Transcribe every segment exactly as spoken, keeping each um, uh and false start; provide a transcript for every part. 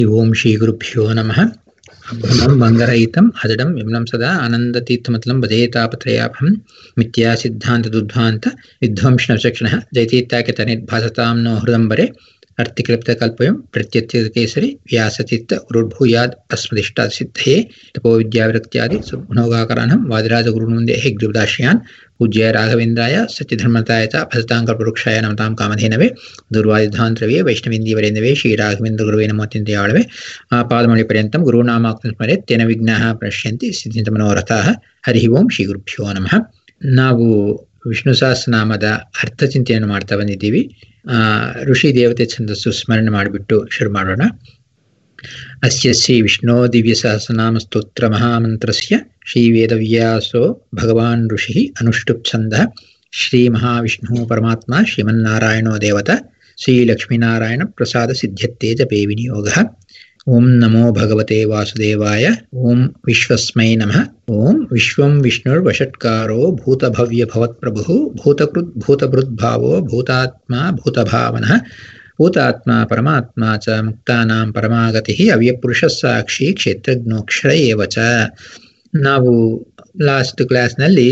ಓಂ ಶ್ರೀ ಗುರುಭ್ಯೋ ನಮಃ. ಭ್ರಮಂ ಭಂಗರಹಿತಂ ಅಜಡಂ ವಿಮ್ಲಂ ಸದಾ ಆನಂದತೀರ್ಥಮತಲಂ ಭಜೇತಾಪತ್ರಯಾಭಂ ಮಿಥ್ಯಾ ಸಿದ್ಧಾಂತ ದುಧ್ವಾಂತ ವಿಧ್ವಂಸನಚಕ್ಷಣಃ ಜಯತೀರ್ಥಾಖ್ಯತನಿರ್ಭಾಸತಾಂ ನೋ ಹೃದಂಬರೆ ಅರ್ಥಿಕ್ಲಿಪ್ತಕಲ್ಪಯಂ ಪ್ರತ್ಯತ್ಯಕೇಸರಿ ವ್ಯಾಸತೀರ್ಥ ಗುರುರ್ಭೂಯಾದ್ ಅಸ್ಮದಿಷ್ಟಾಸಿದ್ಧಯೇ ತಪೋವಿದ್ಯಾವಿರಕ್ತ್ಯಾದಿ ಸುಗುಣೋಗಾಕರಾಣಂ ವಾದಿರಾಜಗುರುನುಂದೇ ಹೆಗ್ರೀವದಾಶ್ರಯಾನ್ ಪೂಜ್ಯ ರಾಘವೇಂದ್ರಾಯ ಸತ್ಯಧರ್ಮತಾಯ ಚ ಭಜತಾಂ ಕಲ್ಪವೃಕ್ಷಾಯ ನಮತಾಂ ಕಾಮಧೇನವೇ ದುರ್ವಾದಿಧ್ವಾಂತರವೇ ವೈಷ್ಣವೇಂದೀವರೇಂದವೇ ಶ್ರೀ ರಾಘವೇಂದ್ರ ಗುರುವೇ ನಮೋತ್ಯಂತೆಯಾಳವೆ ಆಪಾದಮೌಳಿ ಪರ್ಯಂತಂ ಗುರುನಾಮಾಕ್ತಂ ಸ್ಮರೆತ್ ತೇನ ವಿಘ್ನಾಃ ಪ್ರಣಶ್ಯಂತಿ ಸಿದ್ಧಿಂತ ಮನೋರಥಾಃ. ಹರಿ ಓಂ ಶ್ರೀ ಗುರುಭ್ಯೋ ನಮಃ. ನಾವು ವಿಷ್ಣು ಸಹಸ್ರನಾಮದ ಅರ್ಥ ಚಿಂತನೆಯನ್ನು ಮಾಡ್ತಾ ಬಂದಿದ್ದೀವಿ. ಆ ಋಷಿ ದೇವತೆ ಛಂದಸ್ಸು ಸ್ಮರಣೆ ಮಾಡಿಬಿಟ್ಟು ಶುರು ಮಾಡೋಣ. ಅಸ್ಯ ಶ್ರೀ ವಿಷ್ಣೋ ದಿವ್ಯ ಸಹಸ್ರನಾಮ ಸ್ತೋತ್ರ ಮಹಾಮಂತ್ರಸ್ಯ ಶ್ರೀ ವೇದವ್ಯಾಸೋ ಭಗವಾನ್ ಋಷಿ ಅನುಷ್ಠುಪ್ ಛಂದಃ ಶ್ರೀ ಮಹಾವಿಷ್ಣು ಪರಮಾತ್ಮ ಶ್ರೀಮನ್ನಾರಾಯಣೋ ದೇವತಾ ಶ್ರೀ ಲಕ್ಷ್ಮೀನಾರಾಯಣ ಪ್ರಸಾದ ಸಿದ್ಧ್ಯತೆ ಜಪೇ ವಿನಿಯೋಗಃ. ಓಂ ನಮೋ ಭಗವತೆ ವಾಸುದೇವಾಯ. ಓಂ ವಿಶ್ವಸ್ಮೈ ನಮಃ. ಓಂ ವಿಶ್ವಂ ವಿಷ್ಣುರ್ ವಷಟ್ಕಾರೋ ಭೂತಭವ್ಯ ಭವತ್ಪ್ರಭು ಭೂತಕೃತ್ ಭೂತಭೃದ್ಭಾವೋ ಭೂತಾತ್ಮ ಭೂತಭಾವನಃ ಭೂತಾತ್ಮ ಪರಮಾತ್ಮ ಚ ಮುಕ್ತಾನಾಂ ಪರಮಾಗತಿ ಅವ್ಯಪುರುಷ ಸಾಕ್ಷಿ ಕ್ಷೇತ್ರಜ್ಞೋಕ್ಷರ ಏವ ಚ. ನಾವು ಲಾಸ್ಟ್ ಕ್ಲಾಸ್ನಲ್ಲಿ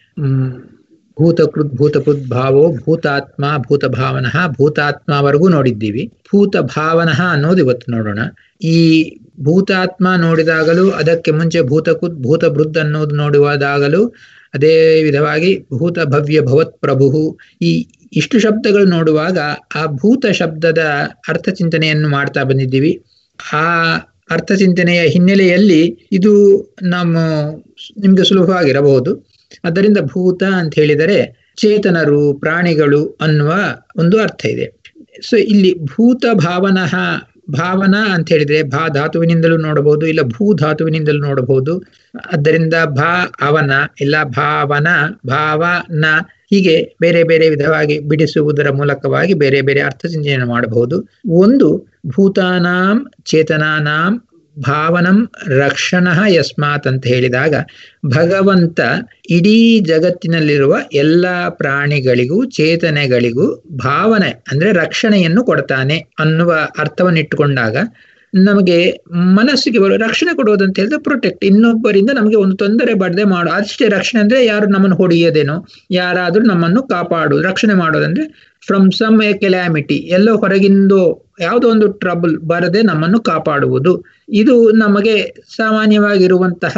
ಭೂತಕೃತ್ ಭೂತಭೃದ್ಭಾವೋ ಭೂತಾತ್ಮ ಭೂತಭಾವನಃ ಭೂತಾತ್ಮವರೆಗೂ ನೋಡಿದ್ದೀವಿ. ಭೂತಭಾವನಃ ಅನ್ನೋದು ಇವತ್ತು ನೋಡೋಣ. ಈ ಭೂತಾತ್ಮ ನೋಡಿದಾಗಲೂ ಅದಕ್ಕೆ ಮುಂಚೆ ಭೂತಕೃತ್ ಭೂತಭೃದ್ ಅನ್ನೋದು ನೋಡುವುದಾಗಲೂ ಅದೇ ವಿಧವಾಗಿ ಭೂತ ಭವ್ಯ ಭವತ್ ಪ್ರಭು ಈ ಇಷ್ಟು ಶಬ್ದಗಳು ನೋಡುವಾಗ ಆ ಭೂತ ಶಬ್ದದ ಅರ್ಥ ಚಿಂತನೆಯನ್ನು ಮಾಡ್ತಾ ಬಂದಿದ್ದೀವಿ. ಆ ಅರ್ಥ ಚಿಂತನೆಯ ಹಿನ್ನೆಲೆಯಲ್ಲಿ ಇದು ನಮ್ಮ ನಿಮ್ಗೆ ಸುಲಭವಾಗಿರಬಹುದು. ಆದ್ದರಿಂದ ಭೂತ ಅಂತ ಹೇಳಿದರೆ ಚೇತನರು ಪ್ರಾಣಿಗಳು ಅನ್ನುವ ಒಂದು ಅರ್ಥ ಇದೆ. ಸೊ ಇಲ್ಲಿ ಭೂತ ಭಾವನಃ, ಭಾವನಾ ಅಂತ ಹೇಳಿದ್ರೆ ಭಾ ಧಾತುವಿನಿಂದಲೂ ನೋಡಬಹುದು, ಇಲ್ಲ ಭೂ ಧಾತುವಿನಿಂದಲೂ ನೋಡಬಹುದು. ಆದ್ದರಿಂದ ಭಾ ಅವನ ಇಲ್ಲ ಭಾವನ ಭಾವನ ಹೀಗೆ ಬೇರೆ ಬೇರೆ ವಿಧವಾಗಿ ಬಿಡಿಸುವುದರ ಮೂಲಕವಾಗಿ ಬೇರೆ ಬೇರೆ ಅರ್ಥ ಚಿಂತನೆಯನ್ನು ಮಾಡಬಹುದು. ಒಂದು ಭೂತಾನಾಂ ಚೇತನಾನಾಂ ಭಾವನಂ ರಕ್ಷಣಃ ಯಸ್ಮಾತ್ ಅಂತ ಹೇಳಿದಾಗ ಭಗವಂತ ಇಡೀ ಜಗತ್ತಿನಲ್ಲಿರುವ ಎಲ್ಲ ಪ್ರಾಣಿಗಳಿಗೂ ಚೇತನೆಗಳಿಗೂ ಭಾವನೆ ಅಂದ್ರೆ ರಕ್ಷಣೆಯನ್ನು ಕೊಡ್ತಾನೆ ಅನ್ನುವ ಅರ್ಥವನ್ನಿಟ್ಟುಕೊಂಡಾಗ ನಮಗೆ ಮನಸ್ಸಿಗೆ ಬರುವ ರಕ್ಷಣೆ ಕೊಡುವುದಂತ ಹೇಳಿದ್ರೆ ಪ್ರೊಟೆಕ್ಟ್, ಇನ್ನೊಬ್ಬರಿಂದ ನಮಗೆ ಒಂದು ತೊಂದರೆ ಬಡದೆ ಮಾಡೋ ಅಷ್ಟೇ ರಕ್ಷಣೆ. ಅಂದ್ರೆ ಯಾರು ನಮ್ಮನ್ನು ಹೊಡೆಯೋದೇನೋ, ಯಾರಾದ್ರೂ ನಮ್ಮನ್ನು ಕಾಪಾಡುವುದು. ರಕ್ಷಣೆ ಮಾಡೋದಂದ್ರೆ ಫ್ರಮ್ ಸಮ್ ಎ ಕೆಲಾಮಿಟಿ, ಎಲ್ಲೋ ಹೊರಗಿಂದು ಯಾವುದೋ ಒಂದು ಟ್ರಬಲ್ ಬರದೆ ನಮ್ಮನ್ನು ಕಾಪಾಡುವುದು. ಇದು ನಮಗೆ ಸಾಮಾನ್ಯವಾಗಿರುವಂತಹ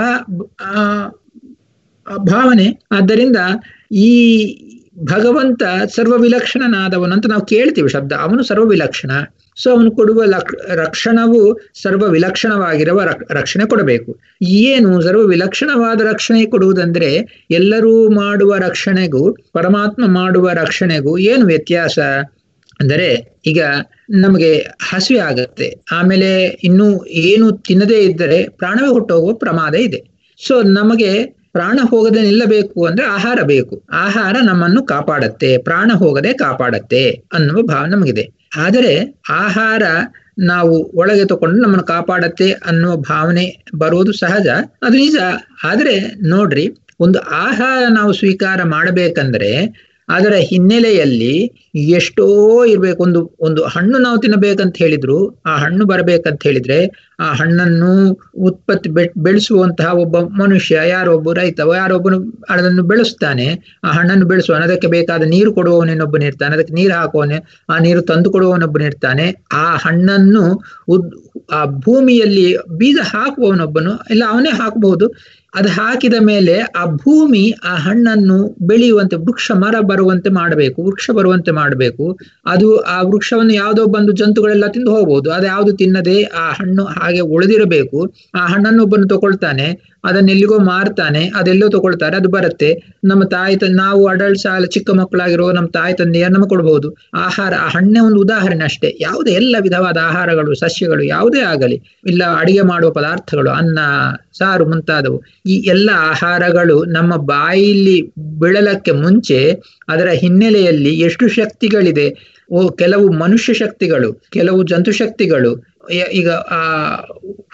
ಭಾವನೆ. ಆದ್ದರಿಂದ ಈ ಭಗವಂತ ಸರ್ವ ವಿಲಕ್ಷಣನಾದವನು ಅಂತ ನಾವು ಕೇಳ್ತೀವಿ ಶಬ್ದ. ಅವನು ಸರ್ವ ವಿಲಕ್ಷಣ. ಸೊ ಅವನು ಕೊಡುವ ಲಕ್ ರಕ್ಷಣವು ಸರ್ವ ವಿಲಕ್ಷಣವಾಗಿರುವ ರಕ್ಷಣೆ ಕೊಡಬೇಕು. ಏನು ಸರ್ವ ವಿಲಕ್ಷಣವಾದ ರಕ್ಷಣೆ ಕೊಡುವುದಂದ್ರೆ ಎಲ್ಲರೂ ಮಾಡುವ ರಕ್ಷಣೆಗೂ ಪರಮಾತ್ಮ ಮಾಡುವ ರಕ್ಷಣೆಗೂ ಏನು ವ್ಯತ್ಯಾಸ ಅಂದರೆ, ಈಗ ನಮಗೆ ಹಸಿವೆ ಆಗತ್ತೆ, ಆಮೇಲೆ ಇನ್ನೂ ಏನು ತಿನ್ನದೇ ಇದ್ದರೆ ಪ್ರಾಣವೇ ಹೊಟ್ಟೋಗುವ ಪ್ರಮಾದ ಇದೆ. ಸೊ ನಮಗೆ ಪ್ರಾಣ ಹೋಗದೆ ನಿಲ್ಲಬೇಕು ಅಂದ್ರೆ ಆಹಾರ ಬೇಕು. ಆಹಾರ ನಮ್ಮನ್ನು ಕಾಪಾಡತ್ತೆ, ಪ್ರಾಣ ಹೋಗದೆ ಕಾಪಾಡತ್ತೆ ಅನ್ನುವ ಭಾವ ನಮಗಿದೆ. ಆದರೆ ಆಹಾರ ನಾವು ಒಳಗೆ ತಗೊಂಡು ನಮ್ಮನ್ನು ಕಾಪಾಡತ್ತೆ ಅನ್ನುವ ಭಾವನೆ ಬರುವುದು ಸಹಜ, ಅದು ನಿಜ. ಆದರೆ ನೋಡ್ರಿ, ಒಂದು ಆಹಾರ ನಾವು ಸ್ವೀಕಾರ ಮಾಡಬೇಕಂದ್ರೆ ಅದರ ಹಿನ್ನೆಲೆಯಲ್ಲಿ ಎಷ್ಟೋ ಇರ್ಬೇಕು. ಒಂದು ಒಂದು ಹಣ್ಣು ನಾವು ತಿನ್ನಬೇಕಂತ ಹೇಳಿದ್ರು, ಆ ಹಣ್ಣು ಬರಬೇಕಂತ ಹೇಳಿದ್ರೆ ಆ ಹಣ್ಣನ್ನು ಉತ್ಪತ್ತಿ ಬೆ ಬೆಳೆಸುವಂತಹ ಒಬ್ಬ ಮನುಷ್ಯ, ಯಾರೊಬ್ಬ ರೈತ, ಯಾರೊಬ್ಬನು ಅದನ್ನು ಬೆಳೆಸ್ತಾನೆ. ಆ ಹಣ್ಣನ್ನು ಬೆಳೆಸುವನು, ಅದಕ್ಕೆ ಬೇಕಾದ ನೀರು ಕೊಡುವವನೊಬ್ಬನಿರ್ತಾನೆ, ಅದಕ್ಕೆ ನೀರು ಹಾಕುವವನೇ, ಆ ನೀರು ತಂದು ಕೊಡುವವನೊಬ್ಬನಿರ್ತಾನೆ. ಆ ಹಣ್ಣನ್ನು ಉದ್ ಆ ಭೂಮಿಯಲ್ಲಿ ಬೀಜ ಹಾಕುವವನೊಬ್ಬನು, ಇಲ್ಲ ಅವನೇ ಹಾಕಬಹುದು. ಅದು ಹಾಕಿದ ಮೇಲೆ ಆ ಭೂಮಿ ಆ ಹಣ್ಣನ್ನು ಬೆಳೆಯುವಂತೆ, ವೃಕ್ಷ ಮರ ಬರುವಂತೆ ಮಾಡಬೇಕು, ವೃಕ್ಷ ಬರುವಂತೆ ಮಾಡಬೇಕು. ಅದು ಆ ವೃಕ್ಷವನ್ನು ಯಾವುದೋ ಬಂದು ಜಂತುಗಳೆಲ್ಲ ತಿಂದು ಹೋಗ್ಬೋದು, ಅದು ಯಾವುದು ತಿನ್ನದೆ ಆ ಹಣ್ಣು ಹಾಗೆ ಉಳಿದಿರಬೇಕು. ಆ ಹಣ್ಣನ್ನು ಒಬ್ಬನು ತಗೊಳ್ತಾನೆ, ಅದನ್ನೆಲ್ಲಿಗೋ ಮಾರ್ತಾನೆ, ಅದೆಲ್ಲೋ ತಗೊಳ್ತಾರೆ, ಅದು ಬರುತ್ತೆ. ನಮ್ಮ ತಾಯಿ ತಂದೆ, ನಾವು ಅಡಲ್ಟ್ಸ್ ಆಲ ಚಿಕ್ಕ ಮಕ್ಕಳಾಗಿರೋ ನಮ್ಮ ತಾಯಿ ತಂದೆಯ ನಮಗೆ ಕೊಡ್ಬಹುದು ಆಹಾರ. ಆ ಹಣ್ಣೆ ಒಂದು ಉದಾಹರಣೆ ಅಷ್ಟೇ. ಯಾವುದೇ ಎಲ್ಲ ವಿಧವಾದ ಆಹಾರಗಳು, ಸಸ್ಯಗಳು ಯಾವುದೇ ಆಗಲಿ, ಇಲ್ಲ ಅಡಿಗೆ ಮಾಡುವ ಪದಾರ್ಥಗಳು, ಅನ್ನ ಸಾರು ಮುಂತಾದವು, ಈ ಎಲ್ಲ ಆಹಾರಗಳು ನಮ್ಮ ಬಾಯಿಲಿ ಬೀಳಲಕ್ಕೆ ಮುಂಚೆ ಅದರ ಹಿನ್ನೆಲೆಯಲ್ಲಿ ಎಷ್ಟು ಶಕ್ತಿಗಳಿದೆ. ಓ ಕೆಲವು ಮನುಷ್ಯ ಶಕ್ತಿಗಳು, ಕೆಲವು ಜಂತು ಶಕ್ತಿಗಳು, ಈಗ ಆ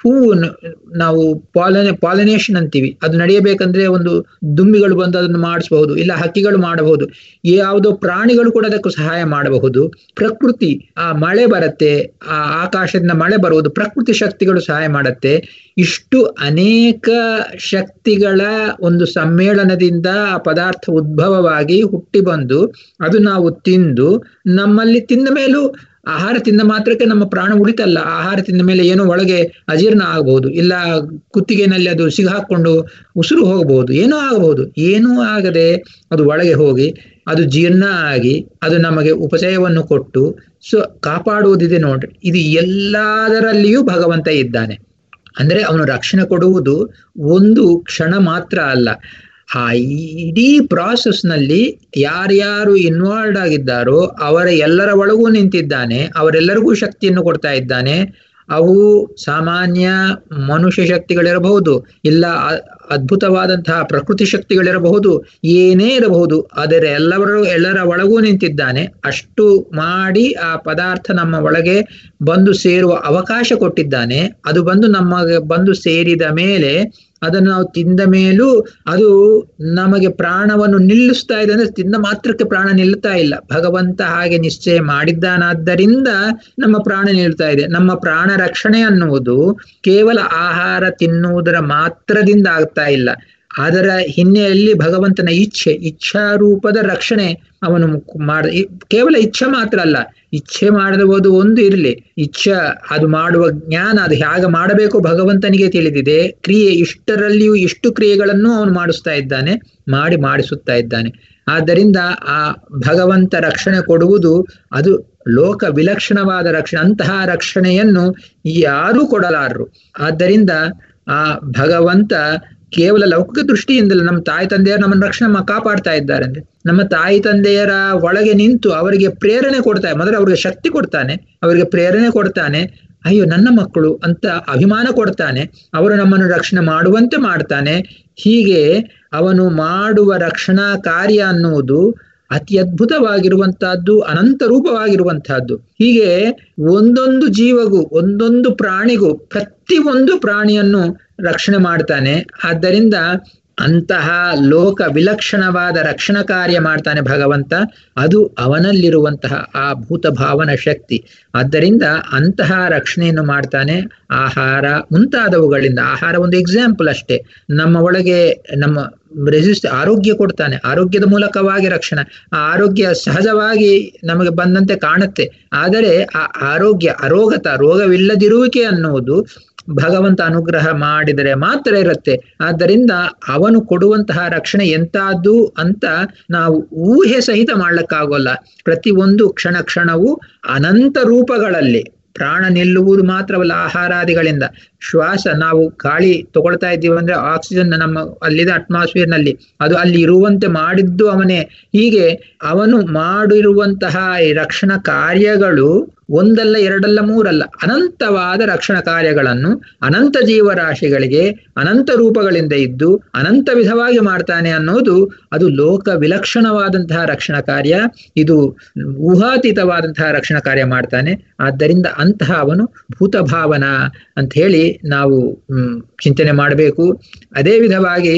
ಹೂವು ನಾವು ಪಾಲನೆ ಪಾಲಿನೇಷನ್ ಅಂತೀವಿ, ಅದು ನಡೆಯಬೇಕಂದ್ರೆ ಒಂದು ದುಂಬಿಗಳು ಬಂದು ಅದನ್ನು ಮಾಡಿಸಬಹುದು, ಇಲ್ಲ ಹಕ್ಕಿಗಳು ಮಾಡಬಹುದು, ಯಾವುದೋ ಪ್ರಾಣಿಗಳು ಕೂಡ ಅದಕ್ಕೂ ಸಹಾಯ ಮಾಡಬಹುದು. ಪ್ರಕೃತಿ, ಆ ಮಳೆ ಬರುತ್ತೆ, ಆ ಆಕಾಶದಿಂದ ಮಳೆ ಬರುವುದು, ಪ್ರಕೃತಿ ಶಕ್ತಿಗಳು ಸಹಾಯ ಮಾಡುತ್ತೆ. ಇಷ್ಟು ಅನೇಕ ಶಕ್ತಿಗಳ ಒಂದು ಸಮ್ಮೇಳನದಿಂದ ಆ ಪದಾರ್ಥ ಉದ್ಭವವಾಗಿ ಹುಟ್ಟಿ ಬಂದು ಅದು ನಾವು ತಿಂದು, ನಮ್ಮಲ್ಲಿ ತಿಂದ ಮೇಲೂ ಆಹಾರ ತಿಂದ ಮಾತ್ರಕ್ಕೆ ನಮ್ಮ ಪ್ರಾಣ ಉಳಿತಲ್ಲ. ಆಹಾರ ತಿಂದ ಮೇಲೆ ಏನೋ ಒಳಗೆ ಅಜೀರ್ಣ ಆಗಬಹುದು, ಇಲ್ಲ ಕುತ್ತಿಗೆನಲ್ಲಿ ಅದು ಸಿಗಾಕೊಂಡು ಉಸಿರು ಹೋಗಬಹುದು, ಏನೋ ಆಗಬಹುದು. ಏನೂ ಆಗದೆ ಅದು ಒಳಗೆ ಹೋಗಿ ಅದು ಜೀರ್ಣ ಆಗಿ ಅದು ನಮಗೆ ಉಪಚಯವನ್ನು ಕೊಟ್ಟು ಸೊ ಕಾಪಾಡುವುದಿದೆ ನೋಡ್ರಿ. ಇದು ಎಲ್ಲದರಲ್ಲಿಯೂ ಭಗವಂತ ಇದ್ದಾನೆ. ಅಂದ್ರೆ ಅವನು ರಕ್ಷಣೆ ಕೊಡುವುದು ಒಂದು ಕ್ಷಣ ಮಾತ್ರ ಅಲ್ಲ, ಆ ಇಡೀ ಪ್ರಾಸೆಸ್ನಲ್ಲಿ ಯಾರ್ಯಾರು ಇನ್ವಾಲ್ವ್ ಆಗಿದ್ದಾರೋ ಅವರ ಎಲ್ಲರ ಒಳಗೂ ನಿಂತಿದ್ದಾನೆ, ಅವರೆಲ್ಲರಿಗೂ ಶಕ್ತಿಯನ್ನು ಕೊಡ್ತಾ ಇದ್ದಾನೆ. ಅವು ಸಾಮಾನ್ಯ ಮನುಷ್ಯ ಶಕ್ತಿಗಳಿರಬಹುದು, ಇಲ್ಲ ಅದ್ಭುತವಾದಂತಹ ಪ್ರಕೃತಿ ಶಕ್ತಿಗಳಿರಬಹುದು, ಏನೇ ಇರಬಹುದು, ಅದರ ಎಲ್ಲರೂ ಎಲ್ಲರ ಒಳಗೂ ನಿಂತಿದ್ದಾನೆ. ಅಷ್ಟು ಮಾಡಿ ಆ ಪದಾರ್ಥ ನಮ್ಮ ಒಳಗೆ ಬಂದು ಸೇರುವ ಅವಕಾಶ ಕೊಟ್ಟಿದ್ದಾನೆ. ಅದು ಬಂದು ನಮಗೆ ಬಂದು ಸೇರಿದ ಮೇಲೆ ಅದನ್ನು ನಾವು ತಿಂದ ಮೇಲೂ ಅದು ನಮಗೆ ಪ್ರಾಣವನ್ನು ನಿಲ್ಲಿಸ್ತಾ ಇದೆ. ಅಂದ್ರೆ ತಿಂದ ಮಾತ್ರಕ್ಕೆ ಪ್ರಾಣ ನಿಲ್ತಾ ಇಲ್ಲ, ಭಗವಂತ ಹಾಗೆ ನಿಶ್ಚಯ ಮಾಡಿದ್ದಾನಾದ್ದರಿಂದ ನಮ್ಮ ಪ್ರಾಣ ನಿಲ್ತಾ ಇದೆ. ನಮ್ಮ ಪ್ರಾಣ ರಕ್ಷಣೆ ಅನ್ನುವುದು ಕೇವಲ ಆಹಾರ ತಿನ್ನುವುದರ ಮಾತ್ರದಿಂದ ಆಗ್ತಾ ಇಲ್ಲ, ಅದರ ಹಿನ್ನೆಲೆಯಲ್ಲಿ ಭಗವಂತನ ಇಚ್ಛೆ, ಇಚ್ಛಾರೂಪದ ರಕ್ಷಣೆ ಅವನು ಮಾಡ. ಕೇವಲ ಇಚ್ಛೆ ಮಾತ್ರ ಅಲ್ಲ, ಇಚ್ಛೆ ಮಾಡಬಹುದು ಒಂದು ಇರಲಿ, ಇಚ್ಛೆ ಅದು ಮಾಡುವ ಜ್ಞಾನ, ಅದು ಹೇಗೆ ಮಾಡಬೇಕು ಭಗವಂತನಿಗೆ ತಿಳಿದಿದೆ. ಕ್ರಿಯೆ, ಇಷ್ಟರಲ್ಲಿಯೂ ಇಷ್ಟು ಕ್ರಿಯೆಗಳನ್ನು ಅವನು ಮಾಡಿಸ್ತಾ ಇದ್ದಾನೆ, ಮಾಡಿ ಮಾಡಿಸುತ್ತಾ ಇದ್ದಾನೆ. ಆದ್ದರಿಂದ ಆ ಭಗವಂತ ರಕ್ಷಣೆ ಕೊಡುವುದು ಅದು ಲೋಕ ವಿಲಕ್ಷಣವಾದ ರಕ್ಷಣೆ. ಅಂತಹ ರಕ್ಷಣೆಯನ್ನು ಯಾರೂ ಕೊಡಲಾರರು. ಆದ್ದರಿಂದ ಆ ಭಗವಂತ ಕೇವಲ ಲೌಕಿಕ ದೃಷ್ಟಿಯಿಂದಲೇ ನಮ್ಮ ತಾಯಿ ತಂದೆಯರು ನಮ್ಮನ್ನು ರಕ್ಷಣೆ ಕಾಪಾಡ್ತಾ ಇದ್ದಾರೆ ಅಂದ್ರೆ ನಮ್ಮ ತಾಯಿ ತಂದೆಯರ ಒಳಗೆ ನಿಂತು ಅವರಿಗೆ ಪ್ರೇರಣೆ ಕೊಡ್ತಾನೆ. ಮೊದಲು ಅವ್ರಿಗೆ ಶಕ್ತಿ ಕೊಡ್ತಾನೆ, ಅವರಿಗೆ ಪ್ರೇರಣೆ ಕೊಡ್ತಾನೆ, ಅಯ್ಯೋ ನನ್ನ ಮಕ್ಕಳು ಅಂತ ಅಭಿಮಾನ ಕೊಡ್ತಾನೆ, ಅವರು ನಮ್ಮನ್ನು ರಕ್ಷಣೆ ಮಾಡುವಂತೆ ಮಾಡ್ತಾನೆ. ಹೀಗೆ ಅವನು ಮಾಡುವ ರಕ್ಷಣಾ ಕಾರ್ಯ ಅನ್ನುವುದು ಅತಿ ಅದ್ಭುತವಾಗಿರುವಂತಹದ್ದು, ಅನಂತ ರೂಪವಾಗಿರುವಂತಹದ್ದು. ಹೀಗೆ ಒಂದೊಂದು ಜೀವಗೂ ಒಂದೊಂದು ಪ್ರಾಣಿಗೂ ಪ್ರತಿ ಒಂದು ಪ್ರಾಣಿಯನ್ನು ರಕ್ಷಣೆ ಮಾಡ್ತಾನೆ. ಆದ್ದರಿಂದ ಅಂತಹ ಲೋಕ ವಿಲಕ್ಷಣವಾದ ರಕ್ಷಣಾ ಕಾರ್ಯ ಮಾಡ್ತಾನೆ ಭಗವಂತ. ಅದು ಅವನಲ್ಲಿರುವಂತಹ ಆ ಭೂತ ಭಾವನ ಶಕ್ತಿ. ಆದ್ದರಿಂದ ಅಂತಹ ರಕ್ಷಣೆಯನ್ನು ಮಾಡ್ತಾನೆ ಆಹಾರ ಮುಂತಾದವುಗಳಿಂದ. ಆಹಾರ ಒಂದು ಎಕ್ಸಾಂಪಲ್ ಅಷ್ಟೇ. ನಮ್ಮ ಒಳಗೆ ನಮ್ಮ ರೆಸಿಸ್ಟ್ ಆರೋಗ್ಯ ಕೊಡ್ತಾನೆ, ಆರೋಗ್ಯದ ಮೂಲಕವಾಗಿ ರಕ್ಷಣೆ. ಆ ಆರೋಗ್ಯ ಸಹಜವಾಗಿ ನಮಗೆ ಬಂದಂತೆ ಕಾಣುತ್ತೆ, ಆದರೆ ಆ ಆರೋಗ್ಯ ಅರೋಗತ ರೋಗವಿಲ್ಲದಿರುವಿಕೆ ಅನ್ನುವುದು ಭಗವಂತ ಅನುಗ್ರಹ ಮಾಡಿದರೆ ಮಾತ್ರ ಇರುತ್ತೆ. ಆದ್ದರಿಂದ ಅವನು ಕೊಡುವಂತಹ ರಕ್ಷಣೆ ಎಂತಹದ್ದು ಅಂತ ನಾವು ಊಹೆ ಸಹಿತ ಮಾಡ್ಲಿಕ್ಕಾಗೋಲ್ಲ. ಪ್ರತಿ ಒಂದು ಕ್ಷಣ ಕ್ಷಣವೂ ಅನಂತ ರೂಪಗಳಲ್ಲಿ ಪ್ರಾಣ ನಿಲ್ಲುವುದು ಮಾತ್ರವಲ್ಲ, ಆಹಾರಾದಿಗಳಿಂದ ಶ್ವಾಸ, ನಾವು ಗಾಳಿ ತಗೊಳ್ತಾ ಇದ್ದೀವಿ ಅಂದ್ರೆ ಆಕ್ಸಿಜನ್ ನಮ್ಮ ಅಲ್ಲಿದೆ ಅಟ್ಮಾಸ್ಫಿಯರ್ ನಲ್ಲಿ, ಅದು ಅಲ್ಲಿ ಇರುವಂತೆ ಮಾಡಿದ್ದು ಅವನೇ. ಹೀಗೆ ಅವನು ಮಾಡಿರುವಂತಹ ಈ ರಕ್ಷಣಾ ಕಾರ್ಯಗಳು ಒಂದಲ್ಲ ಎರಡಲ್ಲ ಮೂರಲ್ಲ, ಅನಂತವಾದ ರಕ್ಷಣಾ ಕಾರ್ಯಗಳನ್ನು ಅನಂತ ಜೀವರಾಶಿಗಳಿಗೆ ಅನಂತ ರೂಪಗಳಿಂದ ಇದ್ದು ಅನಂತ ವಿಧವಾಗಿ ಮಾಡ್ತಾನೆ ಅನ್ನೋದು ಅದು ಲೋಕ ವಿಲಕ್ಷಣವಾದಂತಹ ರಕ್ಷಣಾ ಕಾರ್ಯ. ಇದು ಊಹಾತೀತವಾದಂತಹ ರಕ್ಷಣಾ ಕಾರ್ಯ ಮಾಡ್ತಾನೆ. ಆದ್ದರಿಂದ ಅಂತಹ ಅವನು ಭೂತಭಾವನ ಅಂತ ಹೇಳಿ ನಾವು ಹ್ಮ್ ಚಿಂತನೆ ಮಾಡಬೇಕು. ಅದೇ ವಿಧವಾಗಿ